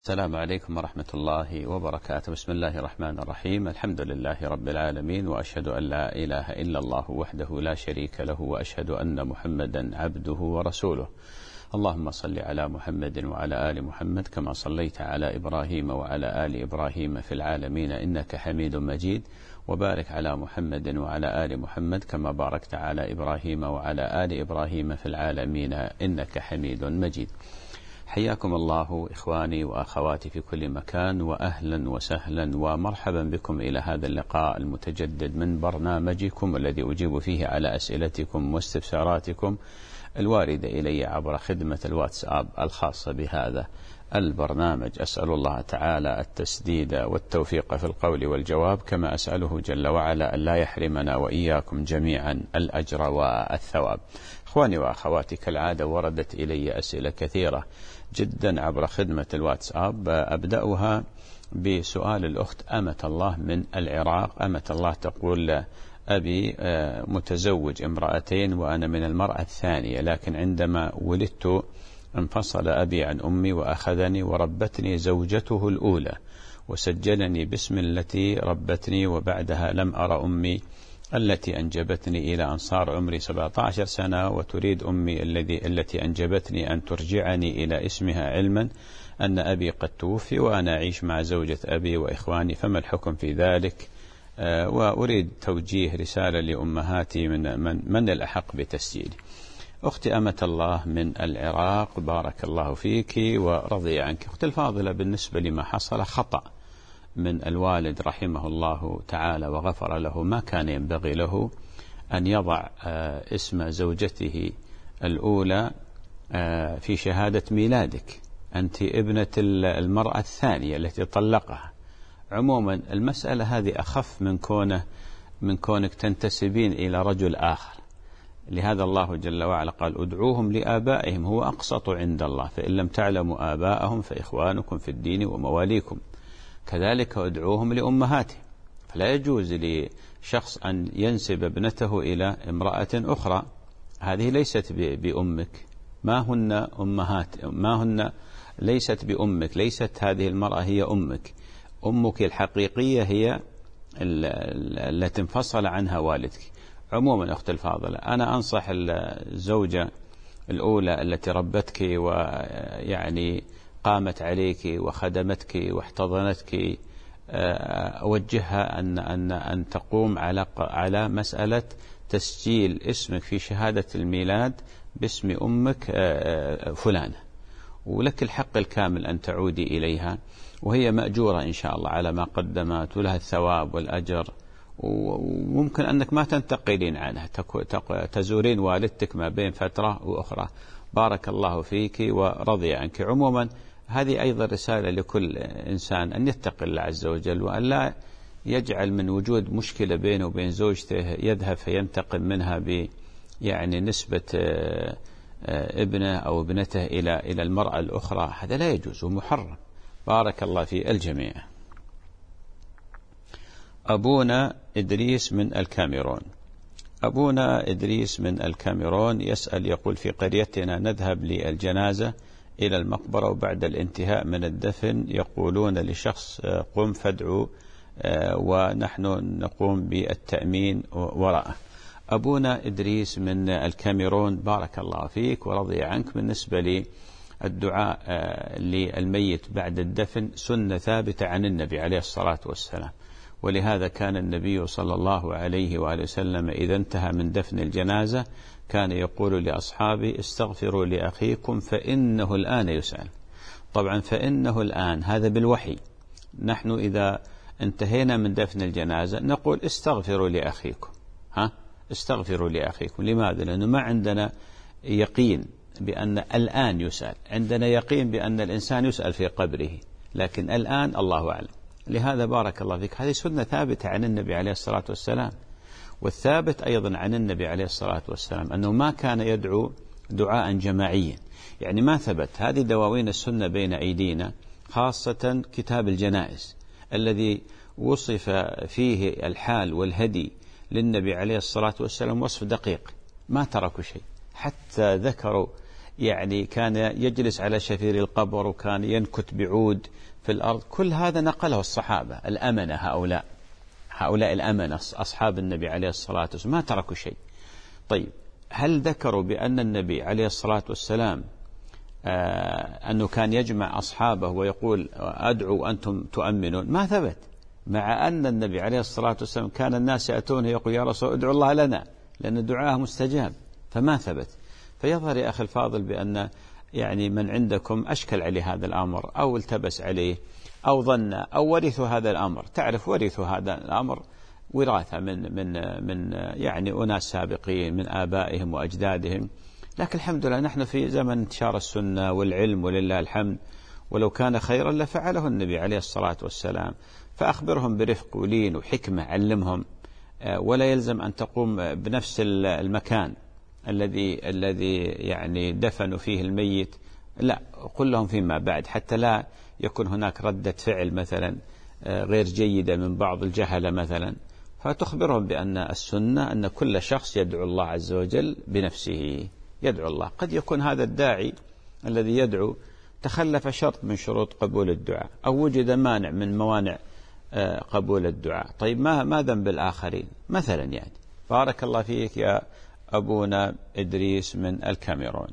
السلام عليكم ورحمة الله وبركاته. بسم الله الرحمن الرحيم. الحمد لله رب العالمين، وأشهد أن لا إله إلا الله وحده لا شريك له، وأشهد أن محمدا عبده ورسوله. اللهم صل على محمد وعلى آل محمد كما صليت على إبراهيم وعلى آل إبراهيم في العالمين إنك حميد مجيد، وبارك على محمد وعلى آل محمد كما باركت على إبراهيم وعلى آل إبراهيم في العالمين إنك حميد مجيد. حياكم الله إخواني وأخواتي في كل مكان، وأهلا وسهلا ومرحبا بكم إلى هذا اللقاء المتجدد من برنامجكم الذي أجيب فيه على أسئلتكم واستفساراتكم الواردة إلي عبر خدمة الواتساب الخاصة بهذا البرنامج. أسأل الله تعالى التسديد والتوفيق في القول والجواب، كما أسأله جل وعلا أن لا يحرمنا وإياكم جميعا الأجر والثواب. إخواني وأخواتي، كالعادة وردت إلي أسئلة كثيرة جدا عبر خدمة الواتساب. أبدأها بسؤال الأخت أمة الله من العراق. أمة الله تقول: أبي متزوج امرأتين وأنا من المرأة الثانية، لكن عندما ولدت انفصل أبي عن أمي وأخذني وربتني زوجته الأولى، وسجلني باسم التي ربتني، وبعدها لم أرى أمي التي أنجبتني إلى أن صار عمري 17 سنة، وتريد أمي التي أنجبتني أن ترجعني إلى اسمها، علما أن أبي قد توفي وأنا أعيش مع زوجة أبي وإخواني، فما الحكم في ذلك؟ وأريد توجيه رسالة لأمهاتي من الأحق بتسجيلي. أختي أمة الله من العراق، بارك الله فيك ورضي عنك. أختي الفاضلة، بالنسبة لما حصل خطأ من الوالد رحمه الله تعالى وغفر له، ما كان ينبغي له أن يضع اسم زوجته الأولى في شهادة ميلادك. أنت ابنة المرأة الثانية التي طلقها. عموما المسألة هذه أخف من كونك تنتسبين إلى رجل آخر. لهذا الله جل وعلا قال: ادعوهم لآبائهم هو أقسط عند الله، فإن لم تعلموا آباءهم فإخوانكم في الدين ومواليكم، كذلك ادعوهم لأمهاتهم. فلا يجوز لشخص أن ينسب ابنته إلى امرأة أخرى. هذه ليست بأمك، ما هن أمهات، ليست بأمك، ليست هذه المرأة هي أمك. أمك الحقيقية هي التي انفصل عنها والدك. عموما أخت الفاضلة، أنا أنصح الزوجة الأولى التي ربتك ويعني قامت عليك وخدمتك واحتضنتك، أوجهها أن تقوم على مسألة تسجيل اسمك في شهادة الميلاد باسم أمك فلانة، ولك الحق الكامل أن تعودي إليها، وهي مأجورة إن شاء الله على ما قدمت، ولها الثواب والأجر، وممكن أنك ما تنتقلين عنها، تزورين والدتك ما بين فترة وأخرى. بارك الله فيك ورضي عنك. عموما هذه أيضا رسالة لكل إنسان أن يتقي الله عز وجل، وأن لا يجعل من وجود مشكلة بينه وبين زوجته يذهب فينتقم منها يعني نسبة ابنه أو ابنته إلى المرأة الأخرى. هذا لا يجوز ومحرم. بارك الله في الجميع. أبونا إدريس من الكاميرون. أبونا إدريس من الكاميرون يسأل، يقول: في قريتنا نذهب للجنازة إلى المقبرة، وبعد الانتهاء من الدفن يقولون لشخص: قم فادعو، ونحن نقوم بالتأمين وراءه. أبونا إدريس من الكاميرون، بارك الله فيك ورضي عنك. بالنسبة للدعاء للميت بعد الدفن سنة ثابتة عن النبي عليه الصلاة والسلام، ولهذا كان النبي صلى الله عليه وآله وسلم إذا انتهى من دفن الجنازة كان يقول لأصحابه: استغفروا لأخيكم فإنه الآن يسأل. طبعا فإنه الآن هذا بالوحي. نحن إذا انتهينا من دفن الجنازة نقول: استغفروا لأخيكم. استغفروا لأخيكم. لماذا؟ لأنه ما عندنا يقين بأن الآن يسأل، عندنا يقين بأن الإنسان يسأل في قبره، لكن الآن الله أعلم. لهذا بارك الله فيك، هذه سنة ثابتة عن النبي عليه الصلاة والسلام. والثابت أيضا عن النبي عليه الصلاة والسلام أنه ما كان يدعو دعاء جماعيا، يعني ما ثبت. هذه دواوين السنة بين أيدينا، خاصة كتاب الجنائز الذي وصف فيه الحال والهدي للنبي عليه الصلاة والسلام وصف دقيق، ما تركوا شيء، حتى ذكروا يعني كان يجلس على شفير القبر وكان ينكت بعود في الأرض. كل هذا نقله الصحابة الأمنة، هؤلاء الأمنة أصحاب النبي عليه الصلاة والسلام ما تركوا شيء. طيب هل ذكروا بأن النبي عليه الصلاة والسلام أنه كان يجمع أصحابه ويقول أدعوا أنتم تؤمنون؟ ما ثبت، مع أن النبي عليه الصلاة والسلام كان الناس يأتونه يقول يا رسول ادعوا الله لنا لأن دعاه مستجاب، فما ثبت. فيظهر يا أخي الفاضل بأن يعني من عندكم أشكل عليه هذا الأمر أو التبس عليه أو ظن أو ورثوا هذا الأمر. تعرف ورثوا هذا الأمر وراثة من يعني أناس سابقين من آبائهم وأجدادهم. لكن الحمد لله نحن في زمن انتشار السنة والعلم ولله الحمد، ولو كان خيرا لفعله النبي عليه الصلاة والسلام. فأخبرهم برفق ولين وحكمة، علمهم، ولا يلزم أن تقوم بنفس المكان الذي يعني دفنوا فيه الميت، لا، قل لهم فيما بعد حتى لا يكون هناك ردة فعل مثلا غير جيدة من بعض الجهلة مثلا. فتخبرهم بأن السنة أن كل شخص يدعو الله عز وجل بنفسه، يدعو الله. قد يكون هذا الداعي الذي يدعو تخلف شرط من شروط قبول الدعاء أو وجد مانع من موانع قبول الدعاء. طيب ما ذنب الآخرين مثلا؟ يعني بارك الله فيك يا أبونا إدريس من الكاميرون.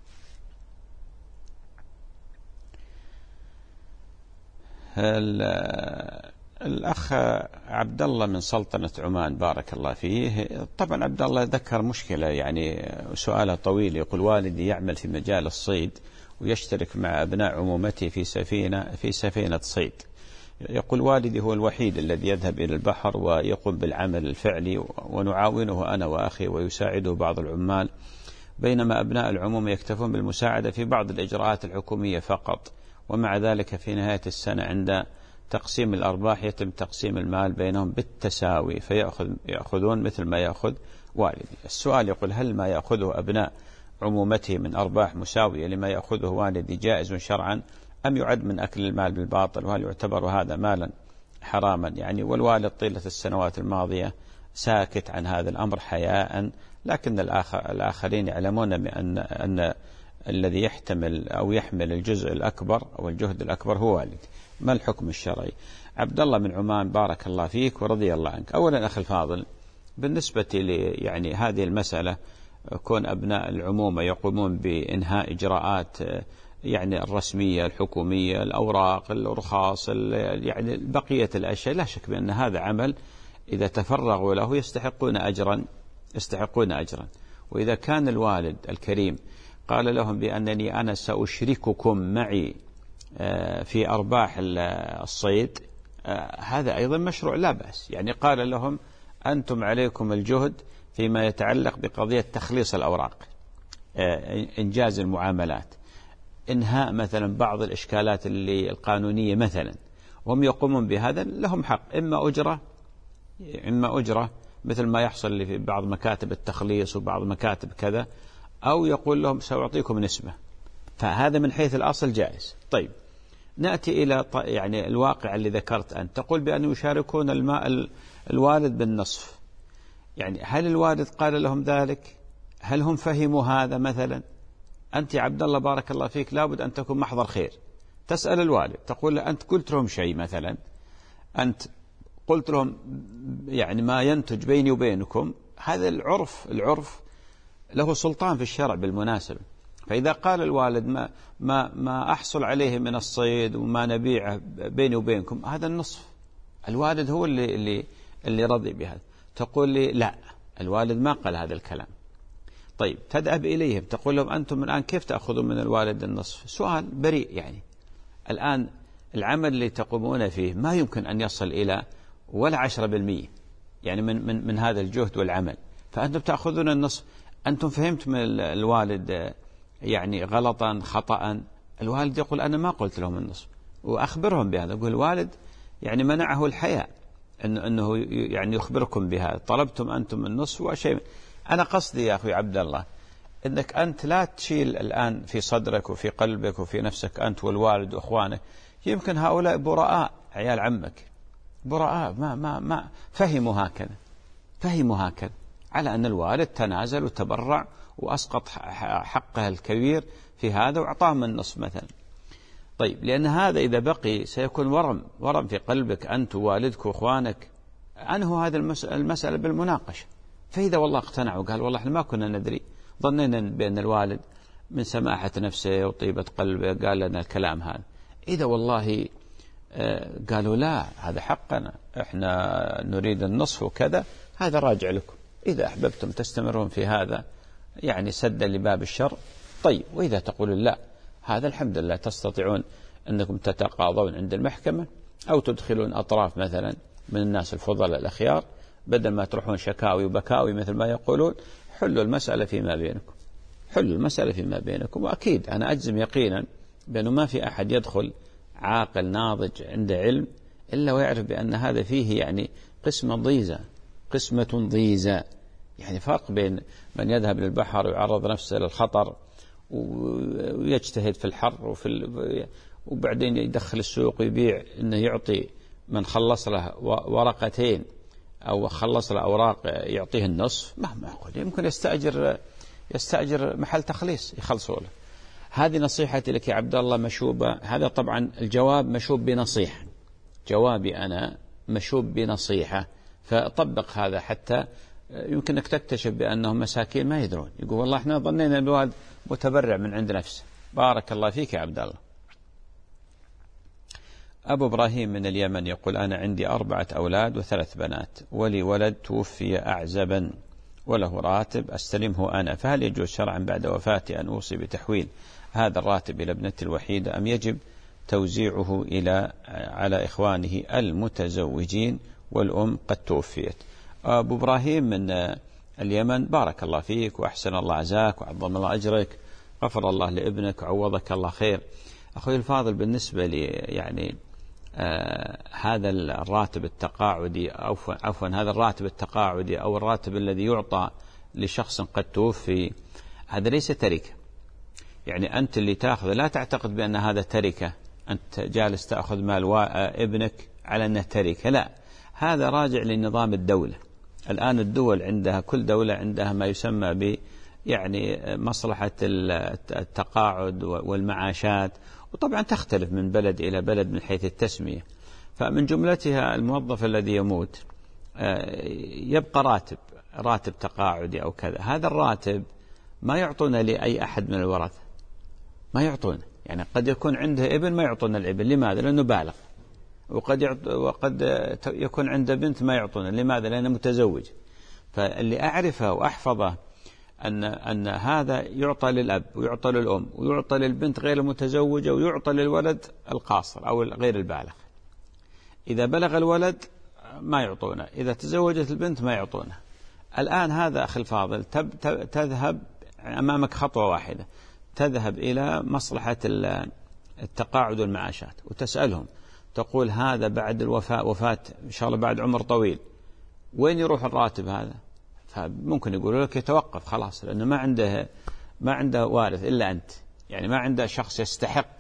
الأخ عبد الله من سلطنة عمان بارك الله فيه. طبعا عبد الله ذكر مشكلة، يعني سؤاله طويل. يقول والدي يعمل في مجال الصيد ويشترك مع أبناء عمومته في سفينة صيد. يقول والدي هو الوحيد الذي يذهب إلى البحر ويقوم بالعمل الفعلي، ونعاونه أنا وأخي ويساعده بعض العمال، بينما أبناء العمومة يكتفون بالمساعدة في بعض الإجراءات الحكومية فقط. ومع ذلك في نهاية السنة عند تقسيم الأرباح يتم تقسيم المال بينهم بالتساوي، فيأخذون مثل ما يأخذ والدي. السؤال يقول هل ما يأخذه أبناء عمومته من أرباح مساوية لما يأخذه والدي جائز شرعا أم يعد من أكل المال بالباطل؟ وهل يعتبر هذا مالا حراما؟ يعني والوالد طيلة السنوات الماضية ساكت عن هذا الأمر حياء، لكن الآخرين يعلمون أن الذي يحتمل أو يحمل الجزء الأكبر أو الجهد الأكبر هو والد. ما الحكم الشرعي؟ عبد الله من عمان بارك الله فيك ورضي الله عنك. أولا أخي الفاضل، بالنسبة يعني هذه المسألة، كون أبناء العمومة يقومون بإنهاء إجراءات يعني الرسمية الحكومية، الأوراق، الرخاص، يعني بقية الأشياء، لا شك بأن هذا عمل إذا تفرغوا له يستحقون أجرا. وإذا كان الوالد الكريم قال لهم بأنني أنا سأشرككم معي في أرباح الصيد، هذا أيضا مشروع لا بأس. يعني قال لهم أنتم عليكم الجهد فيما يتعلق بقضية تخليص الأوراق، إنجاز المعاملات، إنهاء مثلا بعض الإشكالات القانونية مثلا، وهم يقومون بهذا لهم حق، إما أجرة مثل ما يحصل في بعض مكاتب التخليص وبعض مكاتب كذا، أو يقول لهم سأعطيكم نسبة. فهذا من حيث الأصل جائز. طيب نأتي إلى يعني الواقع اللي ذكرت أنت، تقول بأن يشاركون الوالد بالنصف. يعني هل الوالد قال لهم ذلك؟ هل هم فهموا هذا مثلا؟ أنت يا عبد الله بارك الله فيك لابد أن تكون محضر خير، تسأل الوالد تقول له أنت قلت لهم شيء مثلا، أنت قلت لهم يعني ما ينتج بيني وبينكم. هذا العرف له سلطان في الشرع بالمناسبة. فإذا قال الوالد ما أحصل عليه من الصيد وما نبيعه بيني وبينكم، هذا النصف. الوالد هو اللي رضي بهذا. تقول لي لا، الوالد ما قال هذا الكلام. طيب تذهب إليهم تقول لهم أنتم الآن كيف تأخذون من الوالد النصف؟ سؤال بريء. يعني الآن العمل اللي تقومون فيه ما يمكن أن يصل إلى ولا 10% يعني من هذا الجهد والعمل، فأنتم تأخذون النصف. أنتم فهمت من الوالد يعني غلطا خطأ. الوالد يقول أنا ما قلت لهم النصف، وأخبرهم بهذا. يقول الوالد يعني منعه الحياء أنه يعني يخبركم بهذا، طلبتم أنتم النصف وشيء. أنا قصدي يا أخي عبد الله أنك أنت لا تشيل الآن في صدرك وفي قلبك وفي نفسك أنت والوالد وأخوانك. يمكن هؤلاء براء، عيال عمك براء، ما فهموا هكذا. على أن الوالد تنازل وتبرع وأسقط حقه الكبير في هذا وأعطاهم النصف مثلا. طيب لأن هذا إذا بقي سيكون ورم في قلبك أنت ووالدك وإخوانك. أنهوا هذا المسألة بالمناقشة. فإذا والله اقتنع وقال والله احنا ما كنا ندري، ظنينا بأن الوالد من سماحة نفسه وطيبة قلبه قال لنا الكلام هذا. إذا والله قالوا لا هذا حقنا احنا نريد النصف وكذا، هذا راجع لكم. إذا أحببتم تستمرون في هذا يعني سدا لباب الشر. طيب وإذا تقولون لا هذا الحمد لله تستطيعون أنكم تتقاضون عند المحكمة أو تدخلون أطراف مثلا من الناس الفضلاء الأخيار، بدل ما تروحون شكاوي وبكاوي مثل ما يقولون، حلوا المسألة فيما بينكم. حلوا المسألة فيما بينكم. وأكيد أنا أجزم يقينا بأنه ما في أحد يدخل عاقل ناضج عنده علم إلا ويعرف بأن هذا فيه يعني قسمة ضيزة. يعني فرق بين من يذهب للبحر ويعرض نفسه للخطر ويجتهد في الحر وبعدين يدخل السوق ويبيع، إنه يعطي من خلص له ورقتين أو خلص له أوراق يعطيه النصف. مهما يقول يمكن يستأجر محل تخليص يخلصوا له. هذه نصيحتي لك يا عبد الله مشوبة. هذا طبعا الجواب مشوب بنصيحة، جوابي أنا مشوب بنصيحة، فطبق هذا حتى يمكنك تكتشف بأنهم مساكين ما يدرون. يقول والله احنا ظنينا الوالد متبرع من عند نفسه. بارك الله فيك يا عبد الله. أبو إبراهيم من اليمن يقول أنا عندي 4 أولاد و3 بنات، ولي ولد توفي أعزبا وله راتب أستلمه أنا، فهل يجوز شرعا بعد وفاتي أن أوصي بتحويل هذا الراتب إلى ابنتي الوحيدة أم يجب توزيعه على إخوانه المتزوجين والأم قد توفيت؟ أبو إبراهيم من اليمن بارك الله فيك وأحسن الله عزاك وعظم الله أجرك، غفر الله لابنك وعوضك الله خير. أخوي الفاضل بالنسبة لي يعني هذا الراتب التقاعدي هذا الراتب التقاعدي أو الراتب الذي يعطى لشخص قد توفي هذا ليس تركة. يعني أنت اللي تأخذ لا تعتقد بأن هذا تركة، أنت جالس تأخذ مال ابنك على أنه تركة، لا، هذا راجع لنظام الدولة. الآن الدول عندها كل دولة عندها ما يسمى ب يعني مصلحة التقاعد والمعاشات، وطبعا تختلف من بلد إلى بلد من حيث التسمية. فمن جملتها الموظف الذي يموت يبقى راتب تقاعدي أو كذا. هذا الراتب ما يعطونه لأي أحد من الورثة، ما يعطونه. يعني قد يكون عنده ابن ما يعطونه الابن، لماذا؟ لأنه بالغ. وقد يكون عنده بنت ما يعطونه، لماذا؟ لأنه متزوج. فاللي أعرفه وأحفظه أن هذا يعطى للأب ويعطى للأم ويعطى للبنت غير المتزوجة ويعطى للولد القاصر أو غير البالغ. إذا بلغ الولد ما يعطونه، إذا تزوجت البنت ما يعطونه. الآن هذا أخي الفاضل تذهب أمامك خطوة واحدة، تذهب إلى مصلحة التقاعد والمعاشات وتسألهم، تقول هذا بعد وفاة إن شاء الله بعد عمر طويل وين يروح الراتب هذا؟ فممكن يقولوا لك يتوقف خلاص، لأنه ما عنده وارث إلا أنت، يعني ما عنده شخص يستحق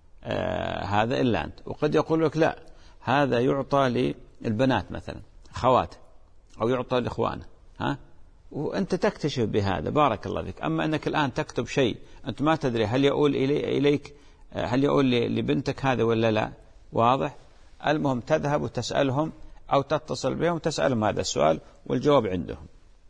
هذا إلا أنت. وقد يقول لك لا، هذا يعطى للبنات مثلا أخواته أو يعطى لإخوانه، وأنت تكتشف بهذا. بارك الله فيك. أما أنك الآن تكتب شيء أنت ما تدري هل يقول إليك، هل يقول لبنتك هذا ولا لا، واضح؟ المهم تذهب وتسألهم أو تتصل بهم وتسألهم هذا السؤال والجواب عندهم.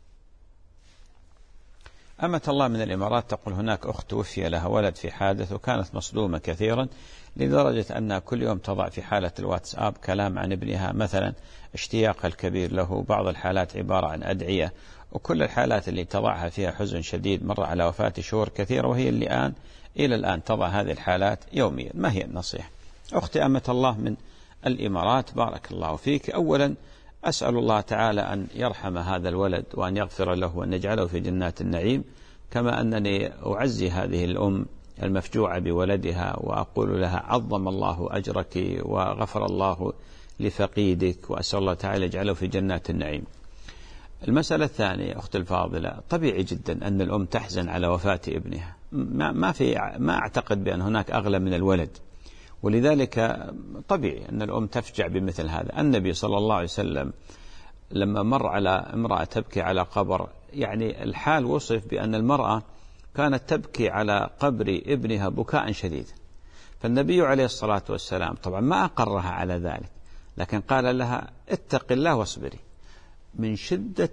أمة الله من الإمارات تقول هناك أخت توفي لها ولد في حادث وكانت مصدومة كثيرا لدرجة أنها كل يوم تضع في حالة الواتساب كلام عن ابنها، مثلا اشتياقها الكبير له، بعض الحالات عبارة عن أدعية، وكل الحالات اللي تضعها فيها حزن شديد مر على وفاة شهور كثيرة، وهي اللي إلى الآن تضع هذه الحالات يوميا. ما هي النصيحة؟ أختي أمة الله من الإمارات بارك الله فيك، أولا أسأل الله تعالى أن يرحم هذا الولد وأن يغفر له وأن يجعله في جنات النعيم، كما أنني أعزي هذه الأم المفجوعة بولدها وأقول لها عظم الله أجرك وغفر الله لفقيدك، وأسأل الله تعالى يجعله في جنات النعيم. المسألة الثانية أخت الفاضلة، طبيعي جدا أن الأم تحزن على وفاة ابنها، ما أعتقد بأن هناك أغلى من الولد، ولذلك طبيعي أن الأم تفجع بمثل هذا. النبي صلى الله عليه وسلم لما مر على امرأة تبكي على قبر، يعني الحال وصف بأن المرأة كانت تبكي على قبر ابنها بكاء شديدا، فالنبي عليه الصلاة والسلام طبعا ما أقرها على ذلك، لكن قال لها اتق الله واصبري. من شدة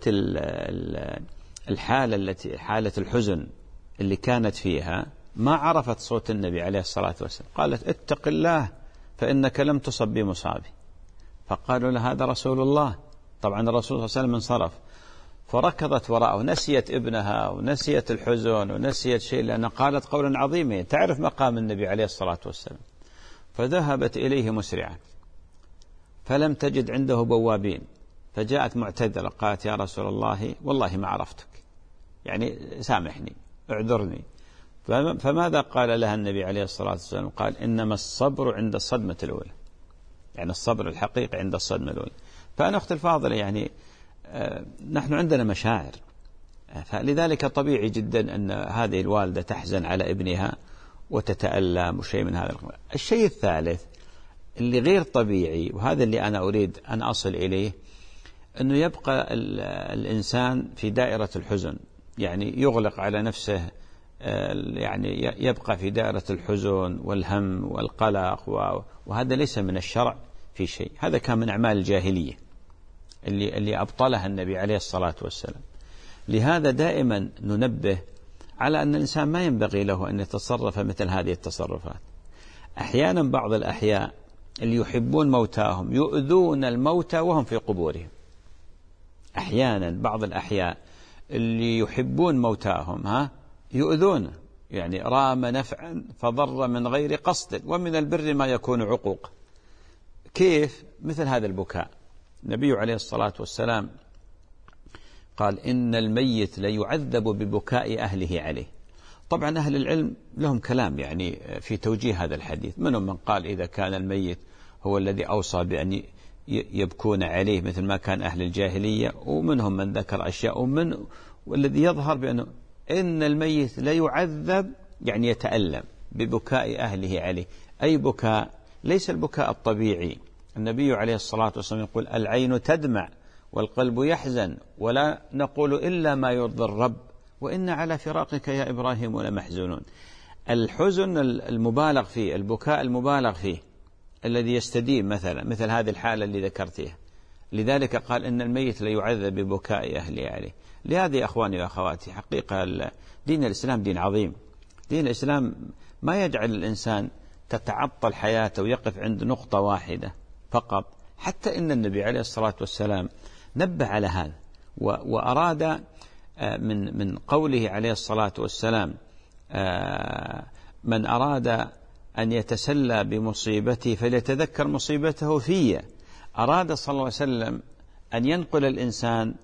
حالة الحزن اللي كانت فيها ما عرفت صوت النبي عليه الصلاة والسلام، قالت اتق الله فإنك لم تصب بمصابي. فقالوا له هذا رسول الله. طبعا الرسول صلى الله عليه وسلم انصرف، فركضت وراءه، نسيت ابنها ونسيت الحزن ونسيت شيء، لأنها قالت قولا عظيما تعرف مقام النبي عليه الصلاة والسلام. فذهبت إليه مسرعة فلم تجد عنده بوابين، فجاءت معتذرة قالت يا رسول الله والله ما عرفتك، يعني سامحني اعذرني. فماذا قال لها النبي عليه الصلاة والسلام؟ قال إنما الصبر عند الصدمة الأولى، يعني الصبر الحقيقي عند الصدمة الأولى. فأنا أختي الفاضلة يعني نحن عندنا مشاعر، فلذلك طبيعي جدا أن هذه الوالدة تحزن على ابنها وتتألم وشيء من هذا. الشيء الثالث اللي غير طبيعي، وهذا اللي أنا أريد أن أصل إليه، أنه يبقى الإنسان في دائرة الحزن، يعني يغلق على نفسه، يعني يبقى في دائرة الحزن والهم والقلق، وهذا ليس من الشرع في شيء. هذا كان من أعمال الجاهلية اللي أبطلها النبي عليه الصلاة والسلام. لهذا دائما ننبه على أن الإنسان ما ينبغي له أن يتصرف مثل هذه التصرفات. أحيانا بعض الأحياء اللي يحبون موتاهم يؤذون الموتى وهم في قبورهم. أحيانا بعض الأحياء اللي يحبون موتاهم يؤذون، يعني رام نفعا فضر من غير قصد، ومن البر ما يكون عقوق. كيف؟ مثل هذا البكاء. النبي عليه الصلاة والسلام قال إن الميت ليعذب ببكاء أهله عليه. طبعا أهل العلم لهم كلام يعني في توجيه هذا الحديث، منهم من قال إذا كان الميت هو الذي أوصى بأن يبكون عليه مثل ما كان أهل الجاهلية، ومنهم من ذكر أشياء، والذي يظهر بأنه إن الميت ليعذب يعني يتألم ببكاء أهله عليه، أي بكاء ليس البكاء الطبيعي. النبي عليه الصلاة والسلام يقول العين تدمع والقلب يحزن ولا نقول إلا ما يرضي الرب وإن على فراقك يا إبراهيم لمحزونون. الحزن المبالغ فيه، البكاء المبالغ فيه الذي يستديم مثل هذه الحالة اللي ذكرتها. لذلك قال إن الميت ليعذب ببكاء أهله عليه. لهذه أخواني وأخواتي حقيقة دين الإسلام دين عظيم. دين الإسلام ما يجعل الإنسان تتعطل حياته ويقف عند نقطة واحدة فقط، حتى إن النبي عليه الصلاة والسلام نبه على هذا، وأراد من قوله عليه الصلاة والسلام من أراد أن يتسلى بمصيبته فليتذكر مصيبته في. أراد صلى الله عليه وسلم أن ينقل الإنسان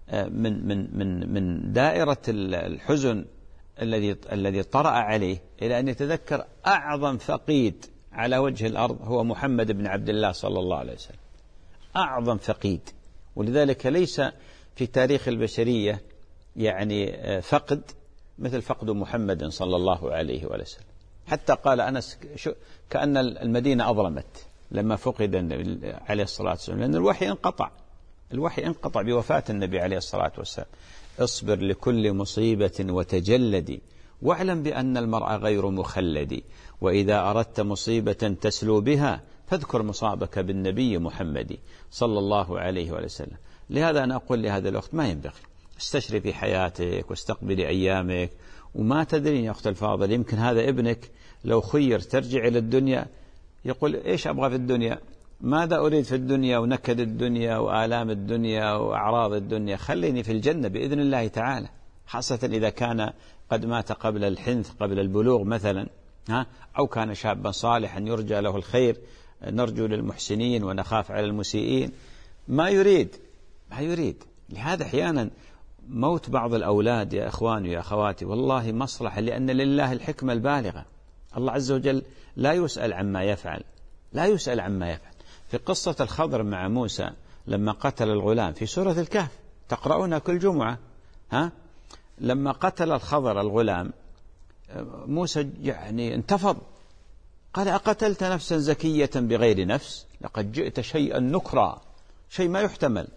من دائرة الحزن الذي طرأ عليه إلى أن يتذكر أعظم فقيد على وجه الأرض هو محمد بن عبد الله صلى الله عليه وسلم، أعظم فقيد. ولذلك ليس في تاريخ البشرية يعني فقد مثل فقد محمد صلى الله عليه وسلم. حتى قال أنس كأن المدينة أظلمت لما فقد النبي عليه الصلاة والسلام، لأن الوحي انقطع بوفاة النبي عليه الصلاة والسلام. اصبر لكل مصيبة وتجلدي واعلم بأن المرء غير مخلد، وإذا أردت مصيبة تسلو بها فاذكر مصابك بالنبي محمد صلى الله عليه وسلم. لهذا أنا أقول لهذا الوقت ما ينبغي، استشري في حياتك واستقبلي أيامك، وما تدرين يا أخت الفاضل يمكن هذا ابنك لو خير ترجع إلى الدنيا يقول إيش أبغى في الدنيا، ماذا أريد في الدنيا ونكد الدنيا وآلام الدنيا وأعراض الدنيا، خليني في الجنة بإذن الله تعالى. خاصة إذا كان قد مات قبل الحنث قبل البلوغ مثلا، أو كان شابا صالحا يرجى له الخير، نرجو للمحسنين ونخاف على المسيئين. ما يريد. لهذا أحيانا موت بعض الأولاد يا إخواني ويا أخواتي والله مصلحة، لأن لله الحكمة البالغة. الله عز وجل لا يسأل عما يفعل. في قصة الخضر مع موسى لما قتل الغلام في سورة الكهف تقرؤونها كل جمعة، لما قتل الخضر الغلام موسى يعني انتفض، قال أقتلت نفسا زكية بغير نفس لقد جئت شيئا نكرا، شيء ما يحتمل.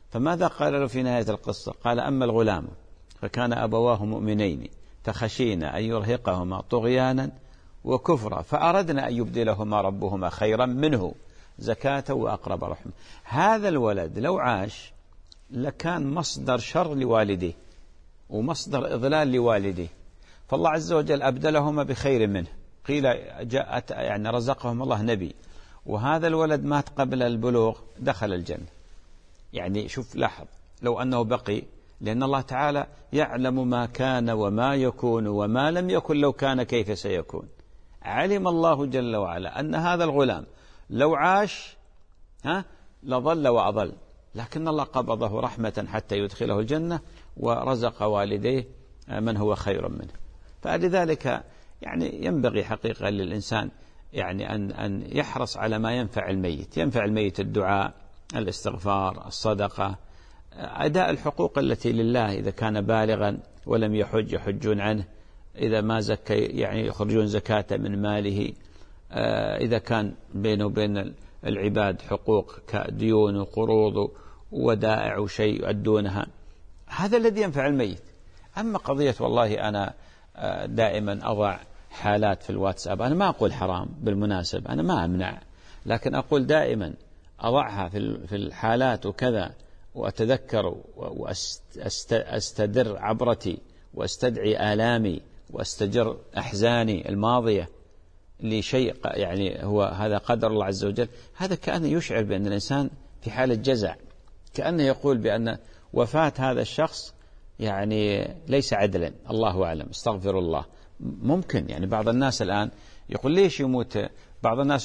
فماذا قال له في نهاية القصة؟ قال: أما الغلام فكان أبواه مؤمنين فخشينا أن يرهقهما طغيانا وكفرا فأردنا أن يبدلهما ربهما خيرا منه زكاة وأقرب رحمة. هذا الولد لو عاش لكان مصدر شر لوالديه ومصدر إضلال لوالديه، فالله عز وجل أبدلهما بخير منه. قيل جاءت يعني رزقهم الله نبي، وهذا الولد مات قبل البلوغ دخل الجنة. يعني شوف لاحظ لو أنه بقي، لأن الله تعالى يعلم ما كان وما يكون وما لم يكن لو كان كيف سيكون. علم الله جل وعلا أن هذا الغلام لو عاش لظل وأضل، لكن الله قبضه رحمة حتى يدخله الجنة ورزق والديه من هو خير منه. فلذلك يعني ينبغي حقيقة للإنسان يعني أن يحرص على ما ينفع الميت. ينفع الميت الدعاء، الاستغفار، الصدقة، أداء الحقوق التي لله. إذا كان بالغا ولم يحج يحجون عنه، إذا ما زكى يعني يخرجون زكاة من ماله، إذا كان بينه وبين العباد حقوق كديون وقروض ودائع وشيء يؤدونها، هذا الذي ينفع الميت. أما قضية والله أنا دائما أضع حالات في الواتساب، أنا ما أقول حرام بالمناسبة، أنا ما أمنع، لكن أقول دائما أضعها في الحالات وكذا، وأتذكر وأستدر عبرتي وأستدعي آلامي وأستجر أحزاني الماضية لشيء يعني هو هذا قدر الله عز وجل. هذا كأنه يشعر بأن الإنسان في حالة جزع، كأنه يقول بأن وفاة هذا الشخص يعني ليس عدلا، الله أعلم، استغفر الله. ممكن يعني بعض الناس الآن يقول ليش يموت؟ بعض الناس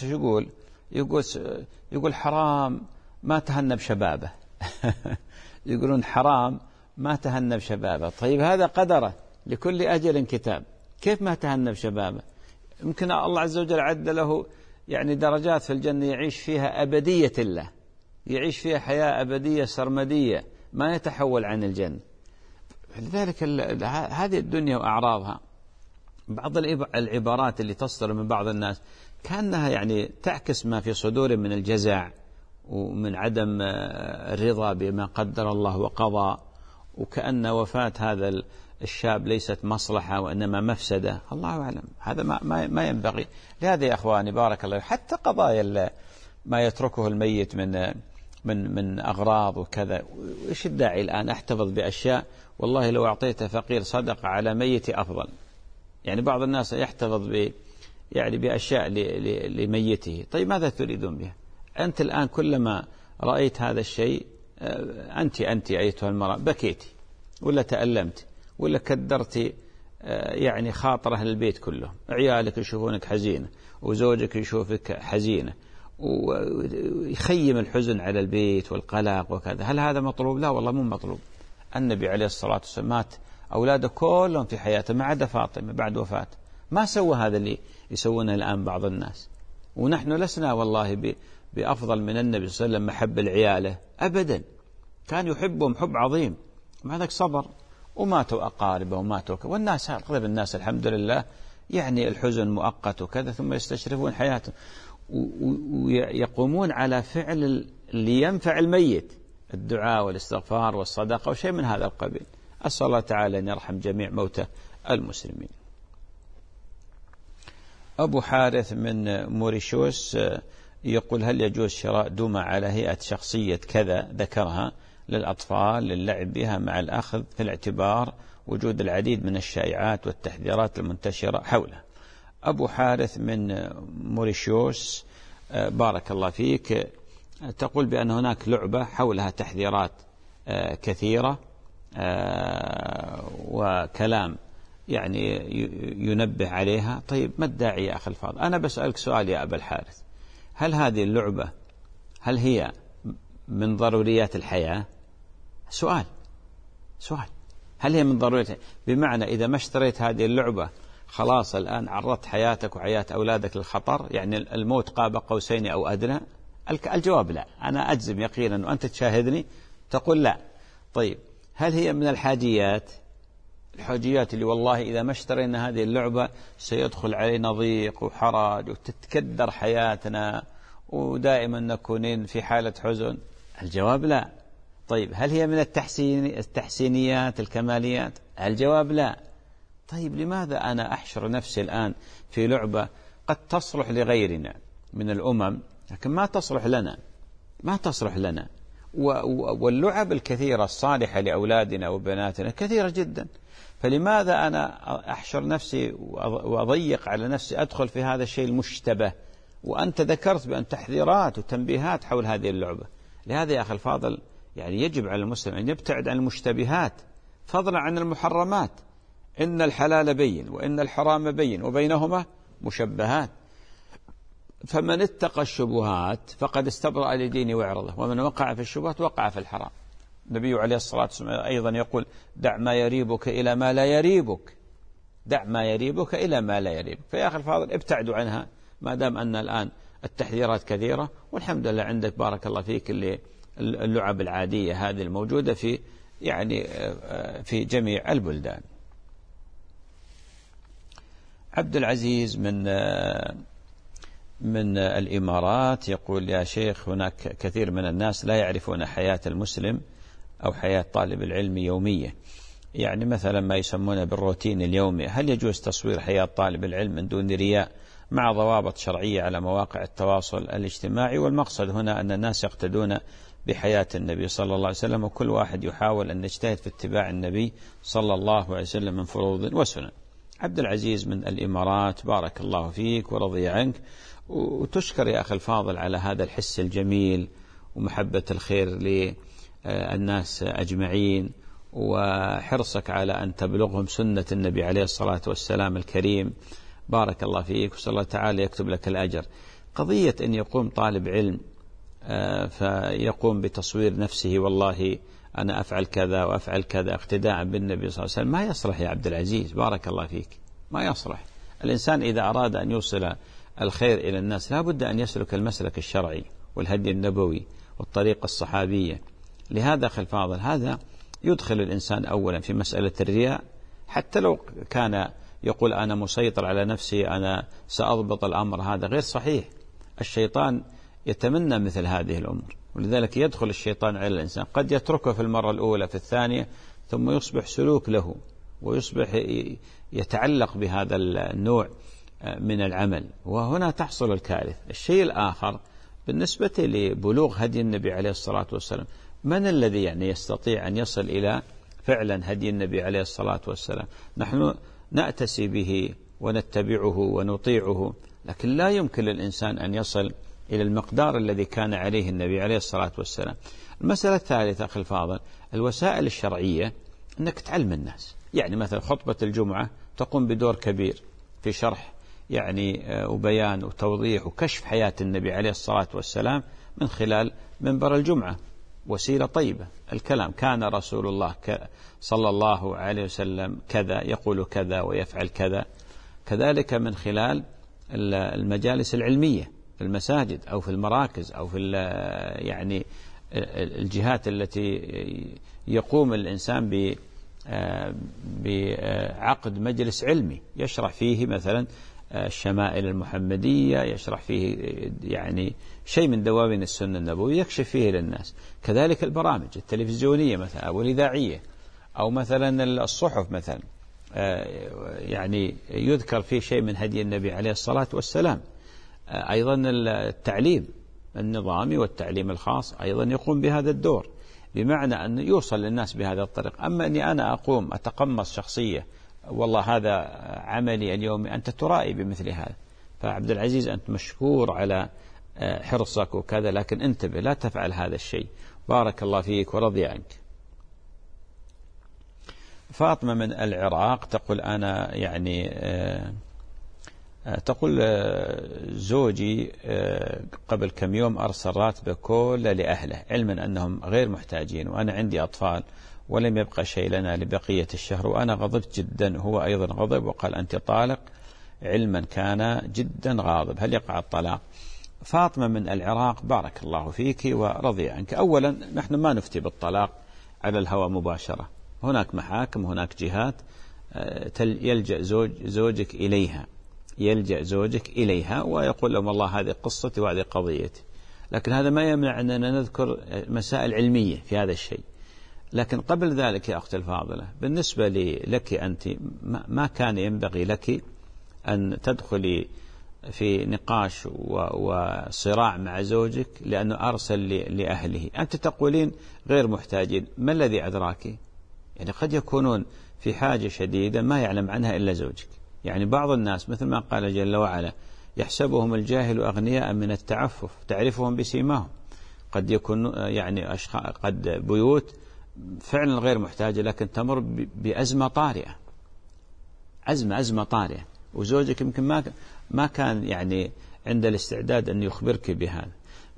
يقول حرام ما تهنى بشبابه يقولون حرام ما تهنى بشبابه. طيب هذا قدره، لكل أجل كتاب، كيف ما تهنى بشبابه؟ يمكن الله عز وجل عد له يعني درجات في الجنة يعيش فيها أبدية الله، يعيش فيها حياة أبدية سرمدية ما يتحول عن الجنة. لذلك هذه الدنيا وأعراضها. بعض العبارات اللي تصدر من بعض الناس كأنها يعني تعكس ما في صدور من الجزع ومن عدم الرضا بما قدر الله وقضى، وكأن وفاة هذا الشاب ليست مصلحة وإنما مفسدة. الله أعلم، هذا ما ينبغي. لهذا يا أخواني بارك الله، حتى قضايا ما يتركه الميت من أغراض وكذا، إيش الداعي الآن أحتفظ بأشياء والله لو أعطيت فقير صدقة على ميت أفضل. يعني بعض الناس يحتفظ يعني بأشياء لميته. طيب ماذا تريدون بها؟ أنت الآن كلما رأيت هذا الشيء أنت أيتها المرأة بكيتي ولا تألمت ولا كدرتي يعني خاطر أهل البيت كلهم، عيالك يشوفونك حزينة وزوجك يشوفك حزينة ويخيم الحزن على البيت والقلق وكذا. هل هذا مطلوب؟ لا والله مو مطلوب. النبي عليه الصلاة والسلام مات أولاده كلهم في حياته ما عدا فاطمة بعد وفاته، ما سوى هذا اللي يسوونه الآن بعض الناس. ونحن لسنا والله بأفضل من النبي صلى الله عليه وسلم محب العيالة أبدا، كان يحبهم حب عظيم، مع ذلك صبر وماتوا أقاربه وماتوا والناس أغلب الناس الحمد لله يعني الحزن مؤقت وكذا ثم يستشرفون حياتهم ويقومون على فعل اللي ينفع الميت، الدعاء والاستغفار والصدقة وشيء من هذا القبيل. أسأل الله تعالى أن يرحم جميع موتى المسلمين. أبو حارث من موريشيوس يقول: هل يجوز شراء دمى على هيئة شخصية كذا ذكرها للأطفال للعب بها مع الأخذ في الاعتبار وجود العديد من الشائعات والتحذيرات المنتشرة حولها؟ أبو حارث من موريشيوس بارك الله فيك، تقول بأن هناك لعبة حولها تحذيرات كثيرة وكلام يعني ينبه عليها. طيب ما الداعي يا أخي الفاضل؟ أنا بسألك سؤال يا أبا الحارث، هل هذه اللعبة هل هي من ضروريات الحياة؟ سؤال هل هي من ضروريات؟ بمعنى إذا ما اشتريت هذه اللعبة خلاص الآن عرضت حياتك وحياة أولادك للخطر، يعني الموت قاب قوسين أو أدنى؟ الجواب لا، أنا أجزم يقينا وأنت تشاهدني تقول لا. طيب هل هي من الحاجيات اللي والله إذا ما اشترينا هذه اللعبة سيدخل علينا ضيق وحرج وتتكدر حياتنا ودائما نكونين في حالة حزن؟ الجواب لا. طيب هل هي من التحسينيات الكماليات؟ الجواب لا. طيب لماذا أنا أحشر نفسي الآن في لعبة قد تصلح لغيرنا من الأمم لكن ما تصلح لنا، ما تصلح لنا؟ واللعب الكثيرة الصالحة لأولادنا وبناتنا كثيرة جدا، فلماذا أنا أحشر نفسي وأضيق على نفسي أدخل في هذا الشيء المشتبه؟ وأنت ذكرت بأن تحذيرات وتنبيهات حول هذه اللعبة. لهذا يا أخي الفاضل يعني يجب على المسلم أن يبتعد عن المشتبهات فضلا عن المحرمات. إن الحلال بين وإن الحرام بين وبينهما مشبهات، فمن اتقى الشبهات فقد استبرأ لدينه وعرضه، ومن وقع في الشبهات وقع في الحرام. النبي عليه الصلاة والسلام أيضا يقول دع ما يريبك إلى ما لا يريبك، دع ما يريبك إلى ما لا يريبك. فيا أخي الفاضل ابتعدوا عنها ما دام أن الآن التحذيرات كثيرة، والحمد لله عندك بارك الله فيك اللي اللعب العادية هذه الموجودة في يعني في جميع البلدان. عبد العزيز من الإمارات يقول يا شيخ هناك كثير من الناس لا يعرفون حياة المسلم أو حياة طالب العلم يومية، يعني مثلا ما يسمونه بالروتين اليومي. هل يجوز تصوير حياة طالب العلم من دون رياء مع ضوابط شرعية على مواقع التواصل الاجتماعي؟ والمقصد هنا أن الناس يقتدون بحياة النبي صلى الله عليه وسلم، وكل واحد يحاول أن يجتهد في اتباع النبي صلى الله عليه وسلم من فروض وسنن. عبد العزيز من الإمارات بارك الله فيك ورضي عنك، وتشكر يا أخي الفاضل على هذا الحس الجميل ومحبة الخير للناس أجمعين، وحرصك على أن تبلغهم سنة النبي عليه الصلاة والسلام الكريم. بارك الله فيك وصلى الله تعالى يكتب لك الأجر. قضية أن يقوم طالب علم فيقوم بتصوير نفسه والله أنا أفعل كذا وأفعل كذا اقتداء بالنبي صلى الله عليه وسلم، ما يصلح يا عبد العزيز بارك الله فيك، ما يصلح. الإنسان إذا أراد أن يوصل الخير إلى الناس لا بد أن يسلك المسلك الشرعي والهدي النبوي والطريقة الصحابية. لهذا أخي الفاضل هذا يدخل الإنسان أولا في مسألة الرياء، حتى لو كان يقول أنا مسيطر على نفسي أنا سأضبط الأمر، هذا غير صحيح. الشيطان يتمنى مثل هذه الأمور، ولذلك يدخل الشيطان على الإنسان، قد يتركه في المرة الأولى في الثانية ثم يصبح سلوك له ويصبح يتعلق بهذا النوع من العمل، وهنا تحصل الكارثة. الشيء الآخر بالنسبة لبلوغ هدي النبي عليه الصلاة والسلام، من الذي يعني يستطيع أن يصل إلى فعلا هدي النبي عليه الصلاة والسلام؟ نحن نأتسي به ونتبعه ونطيعه، لكن لا يمكن للإنسان أن يصل إلى المقدار الذي كان عليه النبي عليه الصلاة والسلام. المسألة الثالثة أخي الفاضل الوسائل الشرعية، أنك تعلم الناس، يعني مثلا خطبة الجمعة تقوم بدور كبير في شرح يعني وبيان وتوضيح وكشف حياة النبي عليه الصلاة والسلام من خلال منبر الجمعة، وسيلة طيبة. الكلام كان رسول الله صلى الله عليه وسلم كذا يقول كذا ويفعل كذا. كذلك من خلال المجالس العلمية في المساجد أو في المراكز أو في يعني الجهات التي يقوم الإنسان بعقد مجلس علمي يشرح فيه مثلا الشمائل المحمدية، يشرح فيه يعني شيء من دواوين السنة النبوية يكشف فيه للناس. كذلك البرامج التلفزيونية مثلا أو الإذاعية أو مثلا الصحف مثلا يعني يذكر فيه شيء من هدي النبي عليه الصلاة والسلام. أيضا التعليم النظامي والتعليم الخاص أيضا يقوم بهذا الدور، بمعنى أن يوصل للناس بهذا الطريق. أما أني أنا أقوم أتقمص شخصية والله هذا عملي اليومي، أنت ترائي بمثل هذا. فعبد العزيز أنت مشكور على حرصك وكذا، لكن انتبه لا تفعل هذا الشيء. بارك الله فيك ورضي عنك. فاطمة من العراق تقول أنا يعني تقول زوجي قبل كم يوم أرسل راتبه كله لأهله علما أنهم غير محتاجين، وأنا عندي أطفال ولم يبقى شيء لنا لبقية الشهر، وأنا غضبت جدا، هو أيضا غضب وقال أنت طالق، علما كان جدا غاضب، هل يقع الطلاق؟ فاطمة من العراق بارك الله فيك ورضي عنك. أولا نحن ما نفتي بالطلاق على الهوى مباشرة، هناك محاكم هناك جهات يلجأ زوجك إليها، يلجأ زوجك إليها ويقول لهم والله هذه قصتي وهذه قضيتي. لكن هذا ما يمنع أننا نذكر مسائل علمية في هذا الشيء. لكن قبل ذلك يا أختي الفاضلة، بالنسبة لك أنت ما كان ينبغي لك أن تدخلي في نقاش وصراع مع زوجك لأنه أرسل لأهله. أنت تقولين غير محتاجين، ما الذي أدراك؟ يعني قد يكونون في حاجة شديدة ما يعلم عنها إلا زوجك. يعني بعض الناس مثل ما قال جل وعلا يحسبهم الجاهل أغنياء من التعفف تعرفهم بسيماهم. قد يكون يعني قد بيوت فعلا غير محتاجة لكن تمر بأزمة طارئة، أزمة طارئة، وزوجك يمكن ما كان يعني عند الاستعداد أن يخبرك بهذا.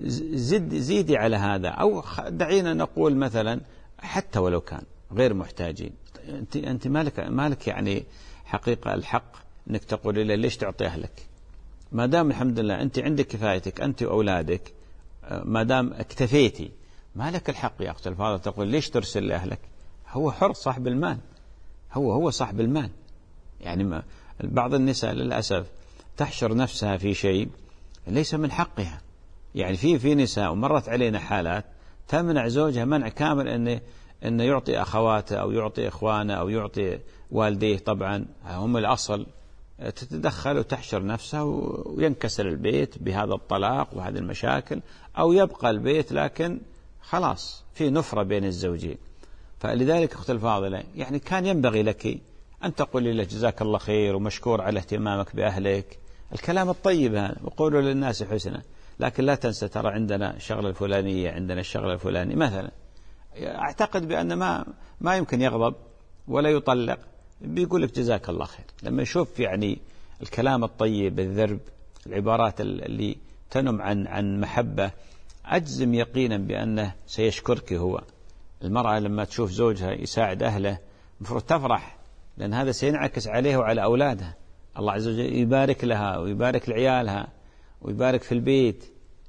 زيدي على هذا، أو دعينا نقول مثلا حتى ولو كان غير محتاجين، أنت مالك يعني حقيقة الحق أنك تقول له ليش تعطي أهلك؟ ما دام الحمد لله أنت عندك كفايتك أنت وأولادك، ما دام اكتفيتي، ما لك الحق يا أخت الفاضل تقول ليش ترسل لأهلك؟ هو حر صاحب المال، هو صاحب المال. يعني بعض النساء للأسف تحشر نفسها في شيء ليس من حقها. يعني في نساء ومرت علينا حالات تمنع زوجها منع كامل أنه يعطي أخواته أو يعطي إخوانه أو يعطي والديه، طبعا هم الأصل، تتدخل وتحشر نفسها وينكسر البيت بهذا الطلاق وهذه المشاكل، أو يبقى البيت لكن خلاص في نفرة بين الزوجين. فلذلك أخت الفاضلة يعني كان ينبغي لك أن تقولي له جزاك الله خير ومشكور على اهتمامك بأهلك، الكلام الطيب هذا، وقولوا للناس حسنا، لكن لا تنسى ترى عندنا شغلة الفلانية، عندنا الشغلة الفلانية مثلا. أعتقد بأن ما يمكن يغضب ولا يطلق، بيقول لك جزاك الله خير. لما يشوف يعني الكلام الطيب الذرب، العبارات اللي تنم عن محبة، أجزم يقينا بأنه سيشكرك هو. المرأة لما تشوف زوجها يساعد أهله المفروض تفرح، لأن هذا سينعكس عليه وعلى أولادها. الله عز وجل يبارك لها ويبارك لعيالها ويبارك في البيت.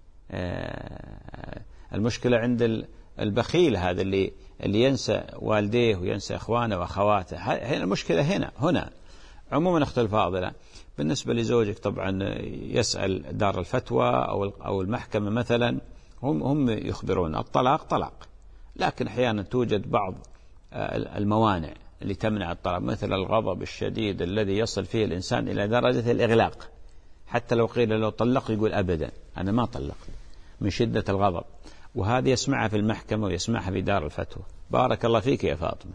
المشكلة عند البخيل هذا اللي ينسى والديه وينسى إخوانه وأخواته. هنا المشكلة هنا. عموما أخت الفاضلة، بالنسبة لزوجك طبعا يسأل دار الفتوى أو المحكمة مثلا، هم يخبرون الطلاق طلاق، لكن أحيانا توجد بعض الموانع اللي تمنع الطلاق، مثل الغضب الشديد الذي يصل فيه الإنسان إلى درجة الإغلاق، حتى لو قيل له طلق يقول أبدا أنا ما طلق من شدة الغضب. وهذه يسمعها في المحكمة ويسمعها في دار الفتوى. بارك الله فيك يا فاطمة.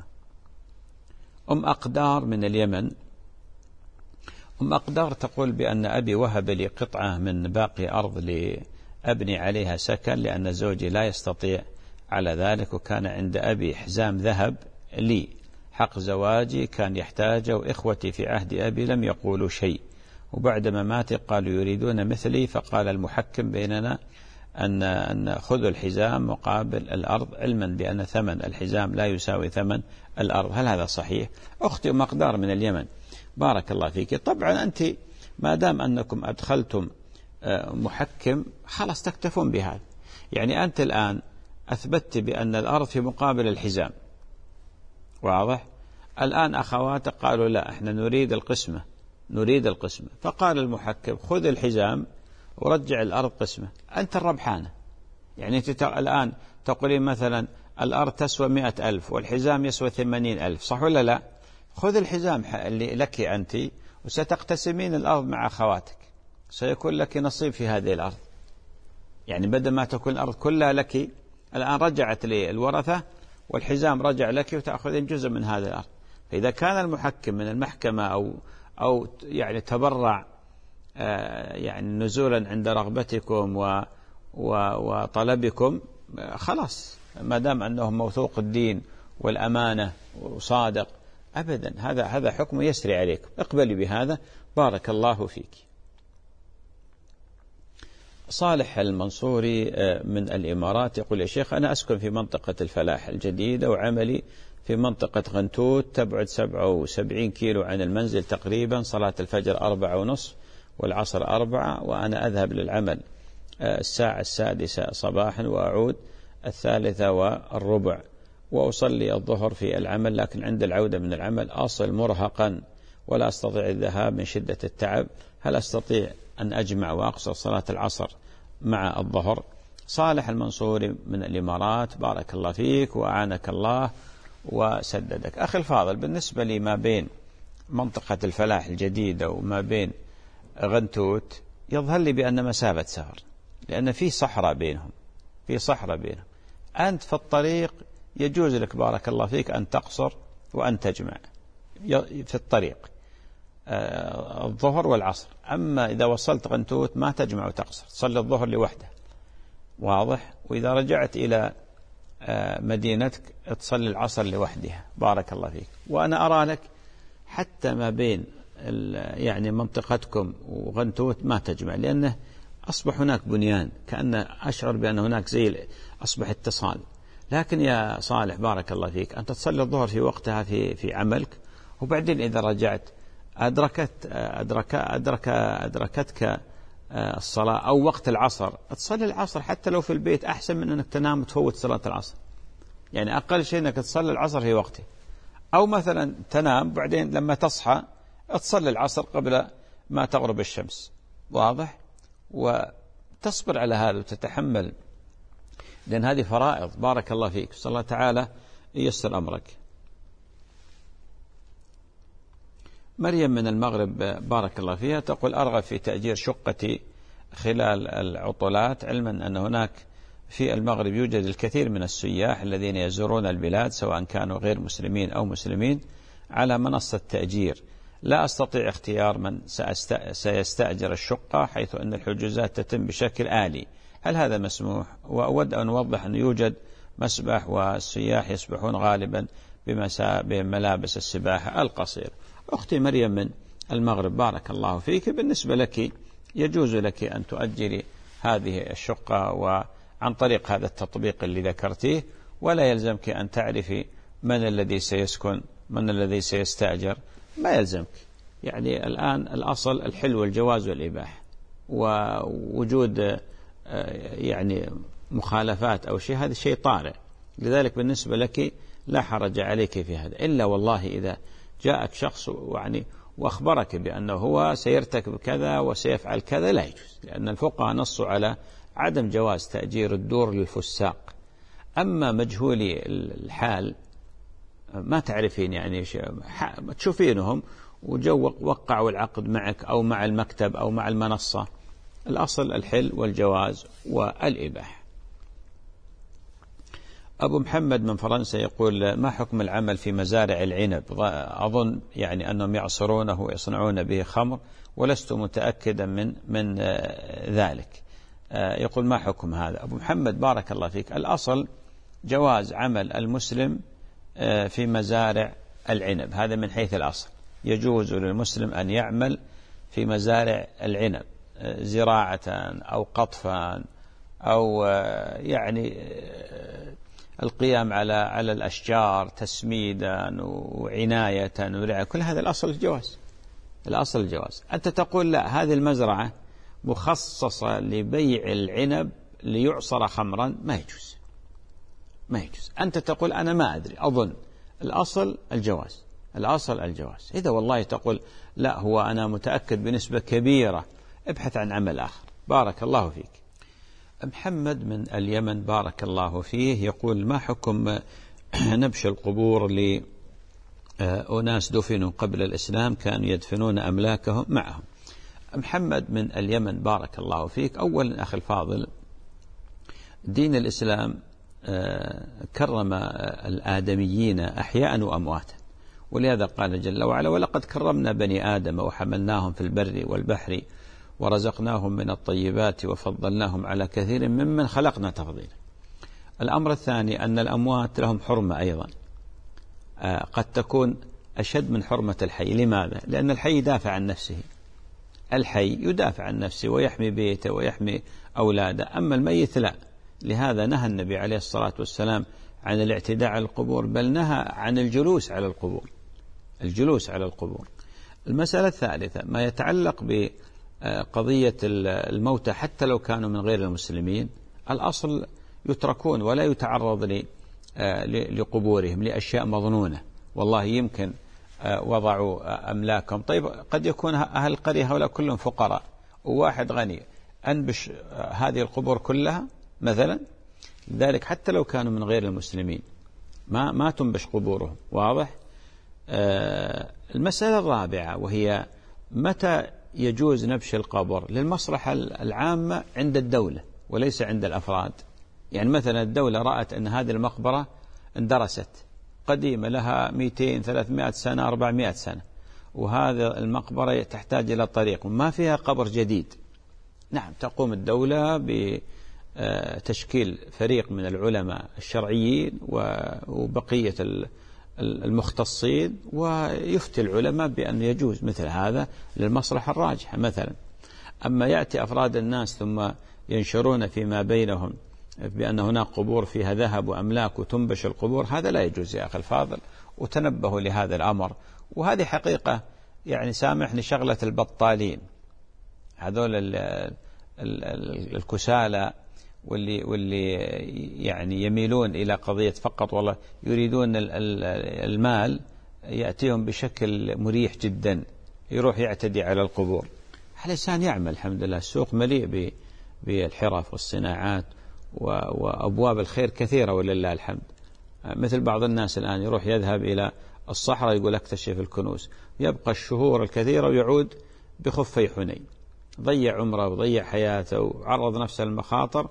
أم أقدار من اليمن، أم أقدار تقول بأن أبي وهب لي قطعة من باقي أرض لأبني عليها سكن، لأن زوجي لا يستطيع على ذلك، وكان عند أبي حزام ذهب لي حق زواجي كان يحتاجه، وإخوتي في عهد أبي لم يقولوا شيء، وبعد مماتي قالوا يريدون مثلي، فقال المحكم بيننا أن خذوا الحزام مقابل الأرض، علما بأن ثمن الحزام لا يساوي ثمن الأرض. هل هذا صحيح؟ أختي مقدار من اليمن، بارك الله فيك. طبعا أنت ما دام أنكم أدخلتم محكم خلاص تكتفون بهذا. يعني أنت الآن أثبتت بأن الأرض في مقابل الحزام، واضح؟ الآن أخواتك قالوا لا احنا نريد القسمة، فقال المحكم خذ الحزام ورجع الأرض قسمة، أنت الربحانة. يعني أنت الآن تقولين مثلا الأرض تسوى 100,000 والحزام يسوى 80,000، صح ولا لا؟ خذ الحزام اللي لك أنت وستقتسمين الأرض مع أخواتك، سيكون لك نصيب في هذه الأرض. يعني بدل ما تكون الأرض كلها لك، الآن رجعت للورثة والحزام رجع لك وتأخذين جزء من هذه الأرض. فإذا كان المحكم من المحكمة أو يعني تبرع يعني نزولا عند رغبتكم وطلبكم، خلاص ما دام أنه موثوق الدين والأمانة وصادق أبدا، هذا حكم يسري عليكم، اقبلي بهذا. بارك الله فيك. صالح المنصوري من الإمارات يقول يا شيخ أنا أسكن في منطقة الفلاح الجديدة، وعملي في منطقة غنتوت تبعد 77 كيلو عن المنزل تقريبا، صلاة الفجر 4:30 والعصر 4، وأنا أذهب للعمل الساعة 6 صباحا وأعود 3:15، وأصلي الظهر في العمل، لكن عند العودة من العمل أصل مرهقا ولا أستطيع الذهاب من شدة التعب. هل أستطيع أن أجمع وأقصر صلاة العصر مع الظهر؟ صالح المنصوري من الإمارات، بارك الله فيك وأعانك الله وسددك. أخي الفاضل، بالنسبة لي ما بين منطقة الفلاح الجديدة وما بين غنتوت يظهر لي بأن مسافة سفر، لأن في صحراء بينهم، أنت في الطريق يجوز لك بارك الله فيك أن تقصر وأن تجمع في الطريق الظهر والعصر. أما إذا وصلت غنتوت ما تجمع وتقصر، تصلي الظهر لوحده، واضح؟ وإذا رجعت إلى مدينتك تصلي العصر لوحدها، بارك الله فيك. وأنا أرى لك حتى ما بين يعني منطقتكم وغنتوت ما تجمع، لأنه أصبح هناك بنيان، كأن أشعر بأن هناك زي أصبح اتصال. لكن يا صالح بارك الله فيك، أنت تصلي الظهر في وقتها في عملك، وبعدين إذا رجعت أدركتك الصلاة أو وقت العصر، تصلي العصر حتى لو في البيت، أحسن من أنك تنام وتفوت صلاة العصر. يعني أقل شيء أنك تصلي العصر في وقته، أو مثلا تنام بعدين لما تصحى تصلي العصر قبل ما تغرب الشمس، واضح؟ وتصبر على هذا وتتحمل، لأن هذه فرائض. بارك الله فيك، صلى الله تعالى ييسر أمرك. مريم من المغرب بارك الله فيها تقول: أرغب في تأجير شقتي خلال العطلات، علما أن هناك في المغرب يوجد الكثير من السياح الذين يزورون البلاد سواء كانوا غير مسلمين أو مسلمين على منصة تأجير. لا أستطيع اختيار من سيستأجر الشقة، حيث أن الحجوزات تتم بشكل آلي. هل هذا مسموح؟ وأود أن أوضح أن يوجد مسبح، والسياح يسبحون غالبا بملابس السباحة القصير. أختي مريم من المغرب بارك الله فيك، بالنسبة لك يجوز لك أن تؤجري هذه الشقة وعن طريق هذا التطبيق اللي ذكرتيه، ولا يلزمك أن تعرفي من الذي سيسكن، من الذي سيستأجر، ما يلزمك. يعني الآن الأصل الحل والجواز والإباحة، ووجود يعني مخالفات أو شيء هذا شيء طارئ. لذلك بالنسبة لك لا حرج عليك في هذا، إلا والله إذا جاءك شخص يعني وأخبرك بأنه هو سيرتكب كذا وسيفعل كذا، لا يجوز، لأن الفقهاء نصوا على عدم جواز تأجير الدور للفساق. أما مجهولي الحال ما تعرفين يعني تشوفينهم وجو وقعوا العقد معك أو مع المكتب أو مع المنصة، الأصل الحل والجواز والإباحة. أبو محمد من فرنسا يقول: ما حكم العمل في مزارع العنب؟ أظن يعني أنهم يعصرونه ويصنعون به خمر، ولست متأكدا من ذلك. يقول: ما حكم هذا؟ أبو محمد بارك الله فيك، الأصل جواز عمل المسلم في مزارع العنب، هذا من حيث الأصل. يجوز للمسلم أن يعمل في مزارع العنب زراعة أو قطفا أو يعني القيام على الأشجار تسميدا وعناية ورعاية، كل هذا الأصل الجواز. الأصل الجواز. أنت تقول لا، هذه المزرعة مخصصة لبيع العنب ليعصر خمرا، ما يجوز، ما يجوز. أنت تقول أنا ما أدري، أظن الأصل الجواز، الأصل الجواز. إذا والله تقول لا، هو أنا متأكد بنسبة كبيرة، ابحث عن عمل آخر. بارك الله فيك. محمد من اليمن بارك الله فيه يقول: ما حكم نبش القبور لأناس دفنوا قبل الإسلام كانوا يدفنون أملاكهم معهم؟ محمد من اليمن بارك الله فيك، أولا أخي الفاضل، دين الإسلام كرم الآدميين أحياء وأمواتا، ولهذا قال جل وعلا: ولقد كرمنا بني آدم وحملناهم في البر والبحر ورزقناهم من الطيبات وفضلناهم على كثير ممن خلقنا تفضيلا. الأمر الثاني أن الأموات لهم حرمة أيضا، قد تكون أشد من حرمة الحي. لماذا؟ لأن الحي يدافع عن نفسه، الحي يدافع عن نفسه ويحمي بيته ويحمي أولاده، أما الميت لا. لهذا نهى النبي عليه الصلاة والسلام عن الاعتداء على القبور، بل نهى عن الجلوس على القبور، الجلوس على القبور. المسألة الثالثة ما يتعلق بقضية الموتى حتى لو كانوا من غير المسلمين، الأصل يتركون ولا يتعرض لقبورهم لأشياء مظنونة، والله يمكن وضعوا أملاكهم. طيب قد يكون أهل القرية هؤلاء كلهم فقراء وواحد غني، أنبش هذه القبور كلها؟ مثلا. لذلك حتى لو كانوا من غير المسلمين ما تنبش قبورهم. واضح؟ المسألة الرابعة وهي متى يجوز نبش القبر للمصلحة العامة عند الدولة وليس عند الأفراد. يعني مثلا الدولة رأت أن هذه المقبرة اندرست قديمة لها 200 300 سنة 400 سنة، وهذا المقبرة تحتاج إلى طريق وما فيها قبر جديد. نعم، تقوم الدولة بتشكيل فريق من العلماء الشرعيين وبقية المختصين، ويفتي العلماء بأن يجوز مثل هذا للمصلحة الراجحة مثلا. أما يأتي أفراد الناس ثم ينشرون فيما بينهم بأن هناك قبور فيها ذهب وأملاك وتنبش القبور، هذا لا يجوز يا أخي الفاضل، وتنبهوا لهذا الأمر. وهذه حقيقة يعني سامحني شغلة البطالين هذول الكسالى واللي يعني يميلون إلى قضية فقط والله يريدون المال، يأتيهم بشكل مريح جدا، يروح يعتدي على القبور. الإنسان يعمل، الحمد لله السوق مليء بالحرف والصناعات وأبواب الخير كثيرة ولله الحمد. مثل بعض الناس الآن يروح يذهب إلى الصحراء يقول اكتشف الكنوز، يبقى الشهور الكثيرة ويعود بخفي حنين، ضيع عمره وضيع حياته وعرض نفسه للمخاطر،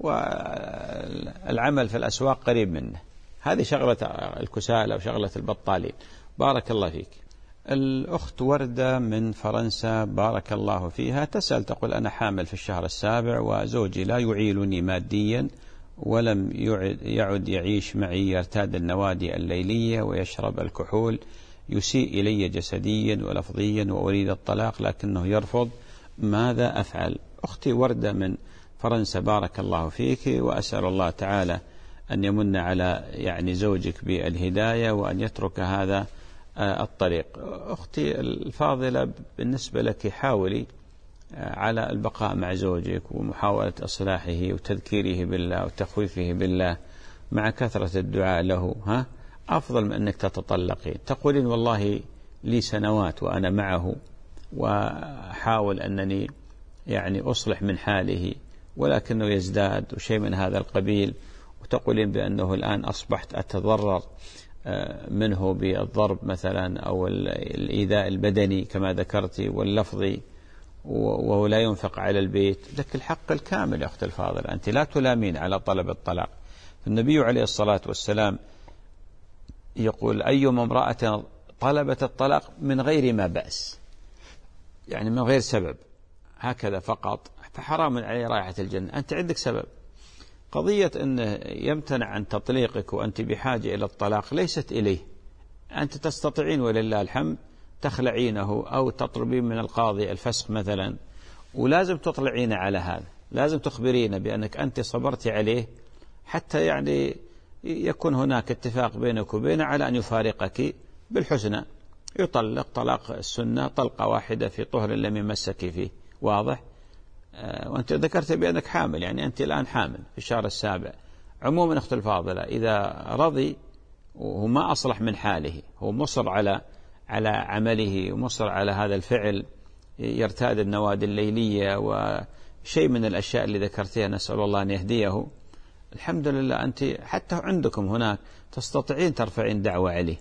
والعمل في الأسواق قريب منه. هذه شغلة الكسالى وشغلة البطالين. بارك الله فيك. الأخت وردة من فرنسا بارك الله فيها تسأل تقول أنا حامل في الشهر السابع وزوجي لا يعيلني ماديا ولم يعد يعيش معي، يرتاد النوادي الليلية ويشرب الكحول، يسيء إلي جسديا ولفظيا وأريد الطلاق لكنه يرفض، ماذا أفعل؟ أختي وردة من فرنسا بارك الله فيك، وأسأل الله تعالى أن يمن على يعني زوجك بالهداية وأن يترك هذا الطريق. أختي الفاضلة بالنسبة لك حاولي على البقاء مع زوجك ومحاولة إصلاحه وتذكيره بالله وتخويفه بالله مع كثرة الدعاء له، أفضل من أنك تتطلقين. تقولين والله لي سنوات وأنا معه وحاول أنني يعني أصلح من حاله ولكنه يزداد وشيء من هذا القبيل، وتقولين بأنه الآن أصبحت أتضرر منه بالضرب مثلا أو الإيذاء البدني كما ذكرتي واللفظي، وهو لا ينفق على البيت. لك الحق الكامل يا أخت الفاضل، أنت لا تلامين على طلب الطلاق. النبي عليه الصلاة والسلام يقول أيما امرأة طلبت الطلاق من غير ما بأس، يعني من غير سبب هكذا فقط، فحرام عليه رائحة الجنة. أنت عندك سبب. قضية أنه يمتنع عن تطليقك وأنت بحاجة إلى الطلاق ليست إليه، أنت تستطيعين ولله الحمد تخلعينه أو تطلبين من القاضي الفسخ مثلا، ولازم تطلعين على هذا، لازم تخبرين بأنك أنت صبرت عليه حتى يعني يكون هناك اتفاق بينك وبينه على أن يفارقك بالحسنى، يطلق طلاق السنة طلقة واحدة في طهر لم يمسك فيه. واضح؟ وأنت ذكرت بأنك حامل، يعني أنت الآن حامل في الشهر السابع. عموما أخت الفاضلة إذا رضي وهو ما أصلح من حاله، هو مصر على عمله ومصر على هذا الفعل، يرتاد النوادي الليلية وشيء من الأشياء اللي ذكرتها، نسأل الله أن يهديه. الحمد لله أنت حتى عندكم هناك تستطيعين ترفعين دعوة عليه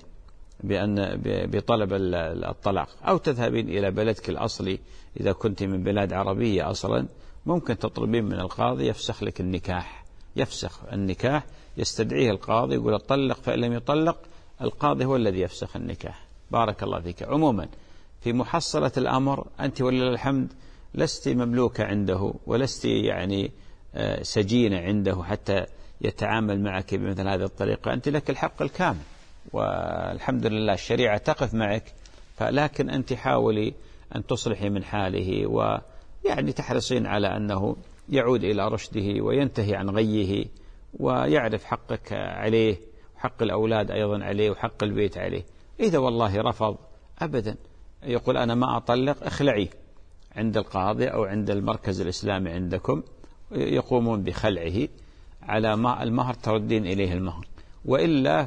بطلب الطلاق، أو تذهبين إلى بلدك الأصلي إذا كنت من بلاد عربية أصلا، ممكن تطلبين من القاضي يفسخ لك النكاح، يفسخ النكاح، يستدعيه القاضي يقول اطلق، فإن لم يطلق القاضي هو الذي يفسخ النكاح. بارك الله فيك. عموما في محصلة الأمر أنت ولله الحمد لست مملوكة عنده ولست يعني سجينة عنده حتى يتعامل معك بمثل هذه الطريقة. أنت لك الحق الكامل والحمد لله الشريعة تقف معك، فلكن أنت حاولي أن تصلحي من حاله ويعني تحرصين على أنه يعود إلى رشده وينتهي عن غيه ويعرف حقك عليه وحق الأولاد أيضا عليه وحق البيت عليه. إذا والله رفض أبدا يقول أنا ما أطلق، اخلعيه عند القاضي أو عند المركز الإسلامي عندكم، يقومون بخلعه على المهر، تردين إليه المهر، وإلا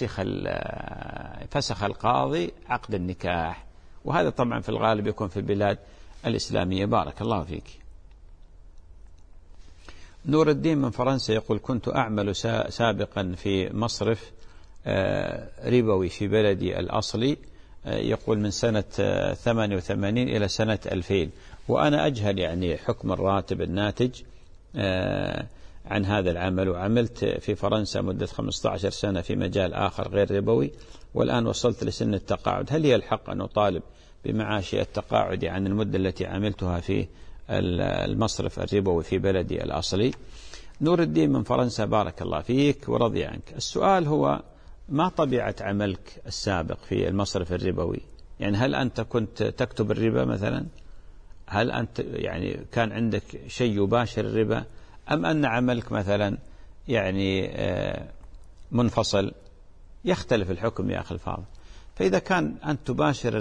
فسخ القاضي عقد النكاح، وهذا طبعا في الغالب يكون في البلاد الإسلامية. بارك الله فيك. نور الدين من فرنسا يقول: كنت أعمل سابقا في مصرف ربوي في بلدي الأصلي، يقول من سنة 88 إلى سنة 2000، وأنا أجهل يعني حكم الراتب الناتج عن هذا العمل، وعملت في فرنسا مدة 15 سنة في مجال آخر غير ربوي، والآن وصلت لسن التقاعد. هل هي الحق أن أطالب بمعاشي التقاعد عن المدة التي عملتها في المصرف الربوي في بلدي الأصلي؟ نور الدين من فرنسا: بارك الله فيك ورضي عنك. السؤال هو: ما طبيعة عملك السابق في المصرف الربوي؟ يعني هل أنت كنت تكتب الربا مثلا؟ هل أنت يعني كان عندك شيء يباشر الربا، أم أن عملك مثلا يعني منفصل؟ يختلف الحكم يا أخي الفاضل. فإذا كان أنت تباشر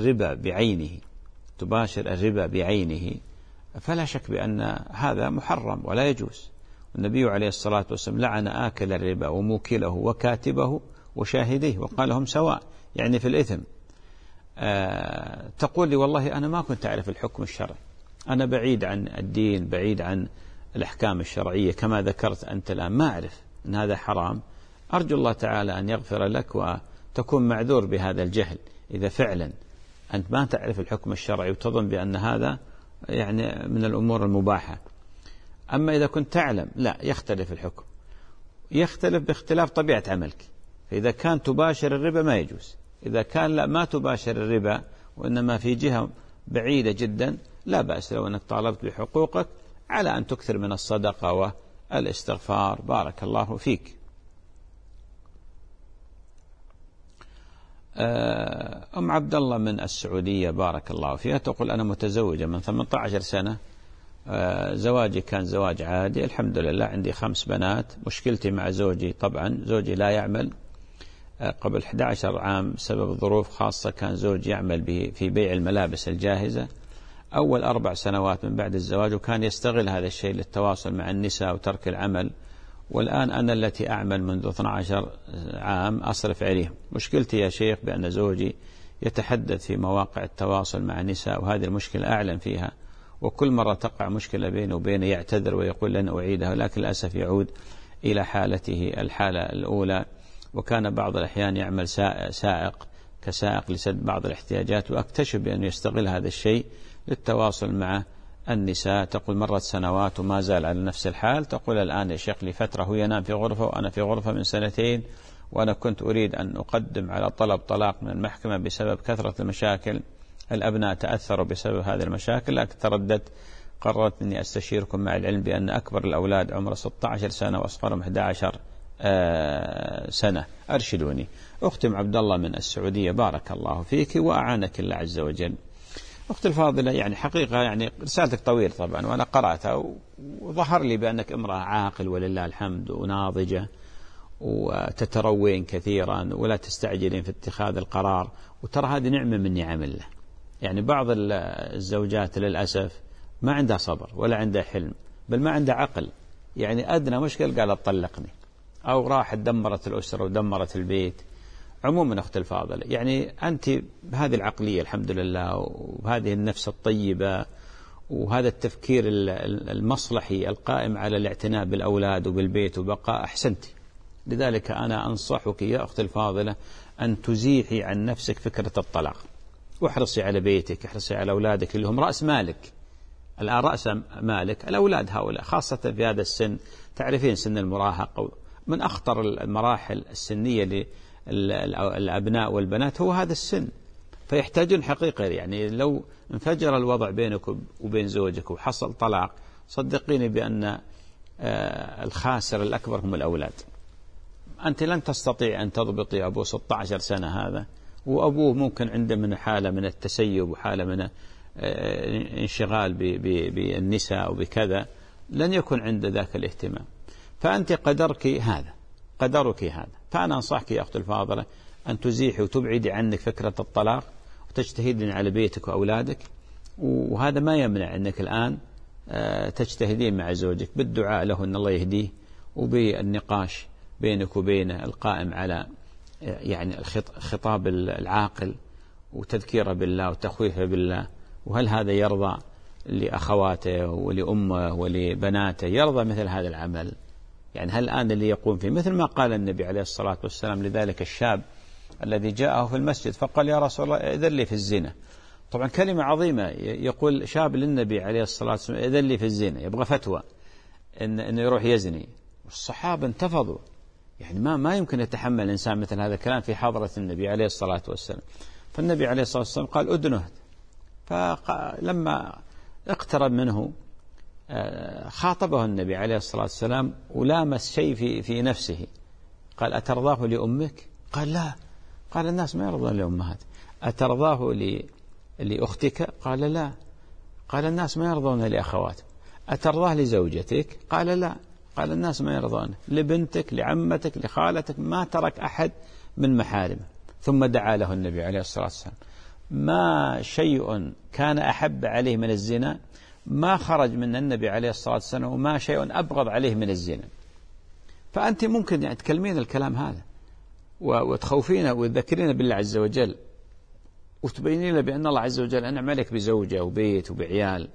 الربا بعينه فلا شك بأن هذا محرم ولا يجوز. النبي عليه الصلاة والسلام لعن آكل الربا وموكله وكاتبه وشاهديه وقال هم سواء، يعني في الإثم. تقول لي: والله أنا ما كنت أعرف الحكم الشرعي، أنا بعيد عن الدين، بعيد عن الأحكام الشرعية كما ذكرت أنت الآن، ما أعرف أن هذا حرام. أرجو الله تعالى أن يغفر لك وتكون معذور بهذا الجهل. إذا فعلا أنت ما تعرف الحكم الشرعي وتظن بأن هذا يعني من الأمور المباحة. أما إذا كنت تعلم، لا، يختلف الحكم، يختلف باختلاف طبيعة عملك. فإذا كان تباشر الربا ما يجوز، إذا كان لا، ما تباشر الربا وإنما في جهة بعيدة جدا، لا بأس لو أنك طالبت بحقوقك على أن تكثر من الصدقة والاستغفار. بارك الله فيك. أم عبد الله من السعودية بارك الله فيها تقول: أنا متزوجة من 18 سنة، زواجي كان زواج عادي الحمد لله، عندي 5 بنات. مشكلتي مع زوجي، طبعا زوجي لا يعمل. قبل 11 عام بسبب ظروف خاصة كان زوجي يعمل في بيع الملابس الجاهزة أول 4 سنوات من بعد الزواج، وكان يستغل هذا الشيء للتواصل مع النساء وترك العمل. والآن أنا التي أعمل منذ 12 عام أصرف عليه. مشكلتي يا شيخ بأن زوجي يتحدث في مواقع التواصل مع النساء، وهذه المشكلة أعلن فيها، وكل مرة تقع مشكلة بينه وبينه يعتذر ويقول لن أعيدها، لكن للأسف يعود إلى حالته الحالة الأولى. وكان بعض الأحيان يعمل كسائق لسد بعض الاحتياجات، وأكتشف بأنه يستغل هذا الشيء للتواصل مع النساء. تقول: مرت سنوات وما زال على نفس الحال. تقول: الآن يا شيخ لي فترة هو ينام في غرفة وأنا في غرفة من 2 سنين، وأنا كنت أريد أن أقدم على طلب طلاق من المحكمة بسبب كثرة المشاكل، الأبناء تأثروا بسبب هذه المشاكل، لكن ترددت، قررت أني أستشيركم مع العلم بأن أكبر الأولاد عمره 16 سنة وأصغرهم 11 سنة، أرشدوني. أختم عبد الله من السعودية بارك الله فيك وأعانك الله عز وجل. أختي الفاضلة، يعني حقيقة يعني رسالتك طويل طبعا وأنا قرأتها وظهر لي بأنك امرأة عاقل ولله الحمد وناضجة وتتروين كثيرا ولا تستعجلين في اتخاذ القرار، وترى هذه نعمة من نعم الله. يعني بعض الزوجات للأسف ما عندها صبر ولا عندها حلم، بل ما عندها عقل، يعني أدنى مشكلة قالت طلقني، أو راحت دمرت الأسرة ودمرت البيت. عموما أختي الفاضلة، يعني أنت بهذه العقلية الحمد لله وبهذه النفس الطيبة وهذا التفكير المصلحي القائم على الاعتناء بالأولاد وبالبيت وبقاء، أحسنت. لذلك أنا أنصحك يا أختي الفاضلة أن تزيحي عن نفسك فكرة الطلاق، واحرصي على بيتك، احرصي على أولادك اللي هم رأس مالك. الآن رأس مالك الأولاد هؤلاء، خاصة في هذا السن، تعرفين سن المراهقة من أخطر المراحل السنية للأبناء والبنات هو هذا السن، فيحتاجون حقيقة. يعني لو انفجر الوضع بينك وبين زوجك وحصل طلاق، صدقيني بأن الخاسر الأكبر هم الأولاد. أنت لن تستطيع أن تضبطي أبو 16 سنة هذا، وأبوه ممكن عنده من حالة من التسيب وحالة من انشغال بالنساء وبكذا، لن يكون عنده ذاك الاهتمام. فأنت قدرك هذا. فأنا أنصحك يا أختي الفاضلة أن تزيحي وتبعدي عنك فكرة الطلاق، وتجتهدين على بيتك وأولادك. وهذا ما يمنع أنك الآن تجتهدين مع زوجك بالدعاء له أن الله يهديه، وبالنقاش بينك وبينه القائم على يعني الخطاب العاقل وتذكيره بالله وتخويفه بالله، وهل هذا يرضى لأخواته ولأمه ولبناته يرضى مثل هذا العمل؟ يعني هل الآن اللي يقوم فيه مثل ما قال النبي عليه الصلاة والسلام لذلك الشاب الذي جاءه في المسجد فقال يا رسول الله إذن لي في الزنا. طبعا كلمة عظيمة، يقول شاب للنبي عليه الصلاة والسلام إذن لي في الزنا، يبغى فتوى إنه يروح يزني. والصحابة انتفضوا، يعني ما يمكن يتحمل الإنسان مثل هذا الكلام في حضرة النبي عليه الصلاة والسلام. فالنبي عليه الصلاة والسلام قال أدنه. فلما اقترب منه خاطبه النبي عليه الصلاة والسلام ولامس شيء في نفسه، قال أترضاه لأمك؟ قال لا. قال الناس ما يرضون لأمهات. أترضاه لأختك؟ قال لا. قال الناس ما يرضون لأخواتهم. أترضاه لزوجتك؟ قال لا. قال الناس ما يرضون لبنتك لعمتك لخالتك، ما ترك أحد من محارمه. ثم دعا له النبي عليه الصلاة والسلام. ما شيء كان أحب عليه من الزنا ما خرج من النبي عليه الصلاة والسلام، وما شيء أبغض عليه من الزنا. فأنت ممكن يعني تكلمين الكلام هذا وتخوفين وتذكرين بالله عز وجل، وتبينين له بأن الله عز وجل أنعم عليك بزوجة وبيت وبعيال.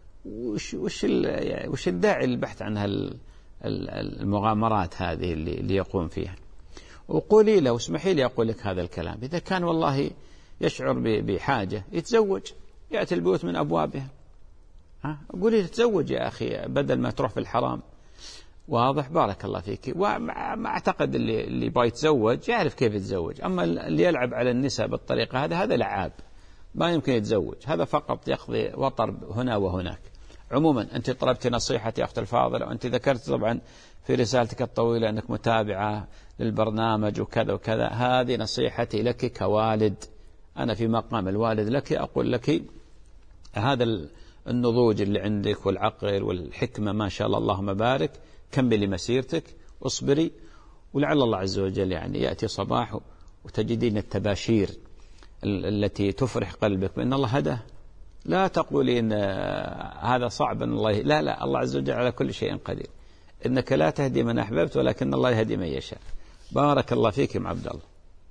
وش الداعي للبحث عن المغامرات هذه اللي يقوم فيها؟ وقولي له واسمحي لي أقول لك هذا الكلام، إذا كان والله يشعر بحاجة يتزوج، يأتي البيوت من أبوابها. قولي تزوج يا أخي بدل ما تروح في الحرام. واضح؟ بارك الله فيك. وما أعتقد اللي يبغى يتزوج يعرف كيف يتزوج. أما اللي يلعب على النساء بالطريقة هذا لعاب، ما يمكن يتزوج. هذا فقط يقضي وطر هنا وهناك. عموما أنت طلبت نصيحتي يا أخت الفاضلة، وأنت ذكرت طبعا في رسالتك الطويلة أنك متابعة للبرنامج وكذا وكذا. هذه نصيحتي لك كوالد، أنا في مقام الوالد لك أقول لك هذا النضوج اللي عندك والعقل والحكمة ما شاء الله اللهم بارك، كملي مسيرتك واصبري، ولعل الله عز وجل يعني يأتي صباح وتجدين التباشير التي تفرح قلبك بأن الله هداه. لا تقولين هذا صعب أن الله، لا الله عز وجل على كل شيء قدير. إنك لا تهدي من أحببت ولكن الله يهدي من يشاء. بارك الله فيكم عبد الله.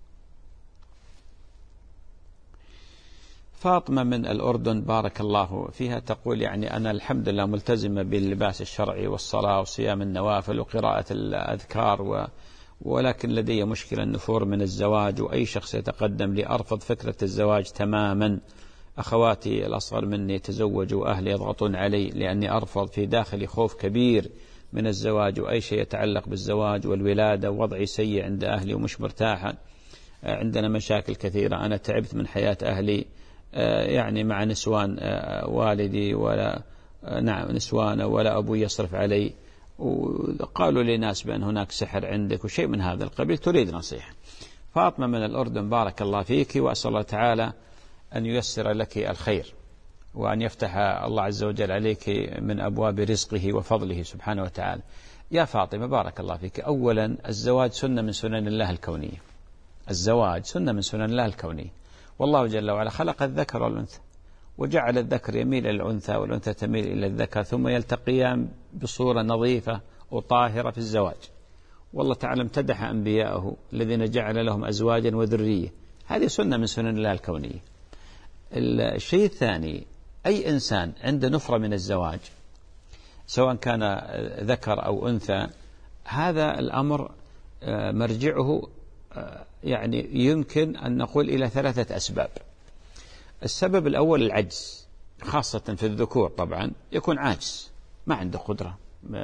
فاطمة من الأردن بارك الله فيها تقول يعني أنا الحمد لله ملتزمة باللباس الشرعي والصلاة وصيام النوافل وقراءة الأذكار، ولكن لدي مشكلة النفور من الزواج، وأي شخص يتقدم لي أرفض فكرة الزواج تماما. أخواتي الأصغر مني تزوجوا وأهلي يضغطون علي لأني أرفض. في داخلي خوف كبير من الزواج وأي شيء يتعلق بالزواج والولادة، ووضعي سيء عند أهلي ومش مرتاحة. عندنا مشاكل كثيرة. أنا تعبت من حياة أهلي يعني مع نسوان والدي ولا نسوان ولا أبوي يصرف علي، وقالوا لي ناس بأن هناك سحر عندك وشيء من هذا القبيل. تريد نصيحة. فاطمة من الأردن بارك الله فيك، وأسأل الله تعالى أن ييسر لك الخير وأن يفتح الله عز وجل عليك من أبواب رزقه وفضله سبحانه وتعالى. يا فاطمة بارك الله فيك، أولا الزواج سنة من سنن الله الكونية. الزواج سنة من سنن الله الكونية، والله جل وعلا خلق الذكر والأنثى وجعل الذكر يميل إلى الأنثى والأنثى تميل إلى الذكر، ثم يلتقيان بصورة نظيفة وطاهرة في الزواج. والله تعالى امتدح أنبياءه الذين جعل لهم أزواجا وذرية. هذه سنة من سنن الله الكونية. الشيء الثاني، أي إنسان عنده نفرة من الزواج سواء كان ذكر أو أنثى، هذا الأمر مرجعه يعني يمكن أن نقول إلى 3 أسباب. السبب الأول العجز، خاصة في الذكور طبعا يكون عاجز، ما عنده قدرة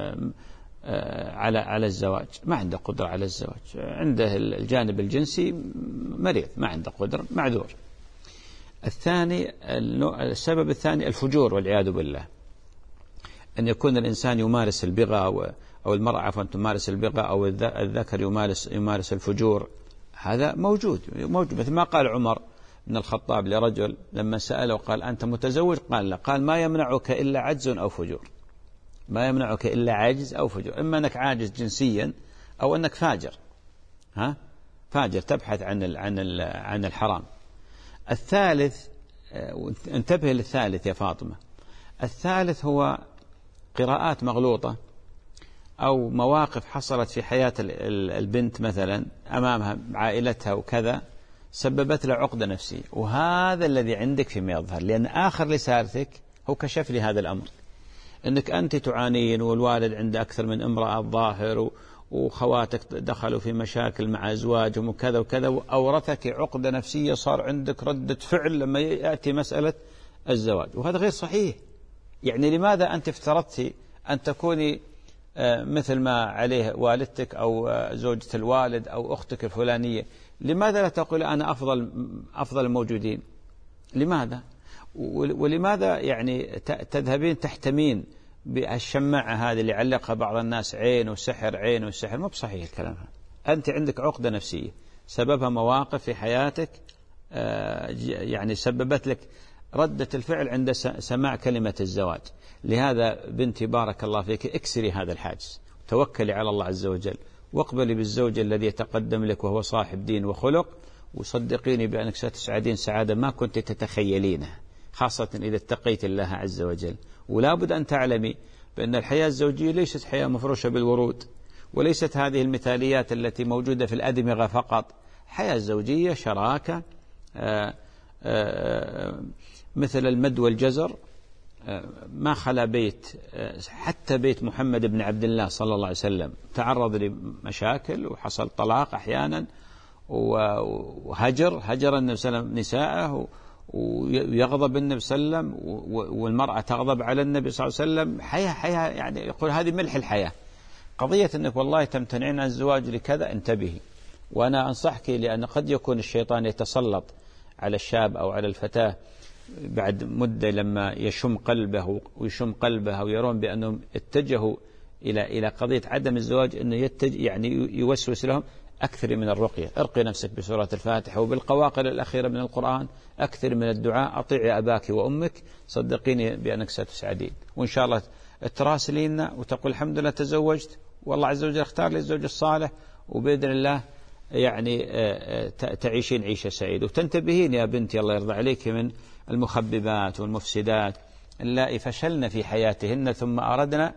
على الزواج، ما عنده قدرة على الزواج، عنده الجانب الجنسي مريض، ما عنده قدرة، معذور. السبب الثاني الفجور والعياذ بالله، أن يكون الإنسان يمارس البغى أو المرأة عفوا تمارس البغى أو الذكر يمارس الفجور. هذا موجود مثل ما قال عمر بن الخطاب لرجل لما سأله قال أنت متزوج؟ قال لا. قال ما يمنعك إلا عجز أو فجور، ما يمنعك إلا عجز أو فجور، إما أنك عاجز جنسيا أو أنك فاجر، فاجر تبحث عن الحرام. الثالث، انتبه للثالث يا فاطمة، الثالث هو قراءات مغلوطة أو مواقف حصلت في حياة البنت مثلا أمامها عائلتها وكذا، سببت له عقدة نفسية، وهذا الذي عندك فيما يظهر، لأن آخر رسالتك هو كشف لي هذا الأمر، أنك أنت تعانين والوالد عنده أكثر من امرأة الظاهر وخواتك دخلوا في مشاكل مع أزواجهم وكذا وكذا، وأورثك عقدة نفسية، صار عندك ردة فعل لما يأتي مسألة الزواج، وهذا غير صحيح. يعني لماذا أنت افترضت أن تكوني مثل ما عليه والدتك أو زوجة الوالد أو أختك الفلانية؟ لماذا لا تقول أنا أفضل الموجودين؟ لماذا؟ ولماذا يعني تذهبين تحتمين بالشماعة هذه اللي علقها بعض الناس عين وسحر عين وسحر؟ مو بصحيح الكلام هذا. أنت عندك عقدة نفسية سببها مواقف في حياتك يعني سببت لك ردة الفعل عند سماع كلمة الزواج. لهذا بنتي بارك الله فيك اكسري هذا الحاجز، توكلي على الله عز وجل، واقبلي بالزوج الذي يتقدم لك وهو صاحب دين وخلق، وصدقيني بأنك ستسعدين سعادة ما كنت تتخيلينها، خاصة إذا اتقيت الله عز وجل. ولا بد أن تعلمي بأن الحياة الزوجية ليست حياة مفروشة بالورود، وليست هذه المثاليات التي موجودة في الأدمغة فقط. حياة الزوجية شراكة مثل المد والجزر، ما خلا بيت، حتى بيت محمد بن عبد الله صلى الله عليه وسلم تعرض لمشاكل وحصل طلاق أحيانا، وهجر النبي صلى الله عليه وسلم نساءه، ويغضب النبي صلى الله عليه وسلم والمرأة تغضب على النبي صلى الله عليه وسلم. حياة يعني يقول هذه ملح الحياة. قضية أنك والله تمتنعين عن الزواج لكذا، انتبهي. وأنا أنصحك، لأن قد يكون الشيطان يتسلط على الشاب أو على الفتاة بعد مدة لما يشم قلبه ويشم قلبها ويرون بأنهم اتجهوا إلى قضية عدم الزواج، أنه يعني يوسوس لهم. أكثر من الرقية، ارقي نفسك بسورة الفاتحة وبالقواقل الأخيرة من القرآن، أكثر من الدعاء، أطيعي أباك وأمك، صدقيني بأنك ستسعدين. وإن شاء الله تراسلين وتقول الحمد لله تزوجت والله عز وجل اختار لي الزوج الصالح، وبإذن الله يعني تعيشين عيشة سعيدة. وتنتبهين يا بنتي الله يرضى عليك من المخببات والمفسدات اللائي فشلن في حياتهن، ثم أردنا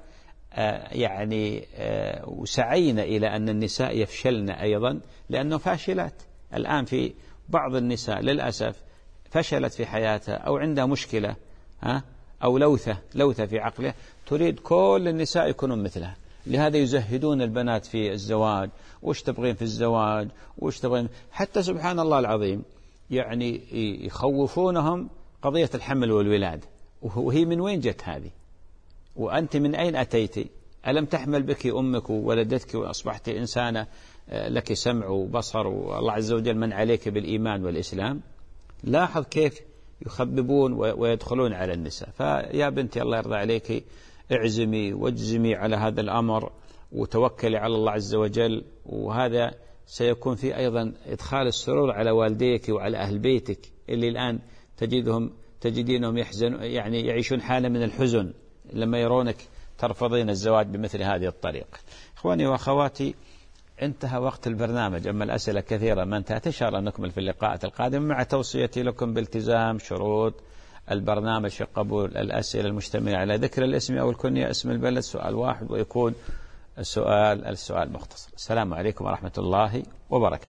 يعني وسعينا إلى أن النساء يفشلن أيضا، لأنه فاشلات. الآن في بعض النساء للأسف فشلت في حياتها أو عندها مشكلة أو لوثة في عقله، تريد كل النساء يكونون مثلها. لهذا يزهدون البنات في الزواج، وش تبغين في الزواج، وش تبغين، حتى سبحان الله العظيم يعني يخوفونهم قضية الحمل والولادة. وهي من وين جت هذه؟ وأنت من أين أتيتي؟ ألم تحمل بك أمك وولدتك وأصبحت إنسانة لك سمع وبصر، والله عز وجل من عليك بالإيمان والإسلام؟ لاحظ كيف يخببون ويدخلون على النساء. فيا بنتي الله يرضى عليك، اعزمي واجزمي على هذا الأمر، وتوكلي على الله عز وجل، وهذا سيكون فيه أيضا إدخال السرور على والديك وعلى أهل بيتك اللي الآن تجدينهم يعني يعيشون حالة من الحزن لما يرونك ترفضين الزواج بمثل هذه الطريقة. إخواني وأخواتي، انتهى وقت البرنامج، أما الأسئلة كثيرة ما انتهت، إن شاء الله نكمل في اللقاءات القادمة، مع توصيتي لكم بالتزام شروط البرنامج في قبول الأسئلة المشتملة على ذكر الاسم أو الكنية، اسم البلد، سؤال واحد، ويكون السؤال مختصر. السلام عليكم ورحمة الله وبركاته.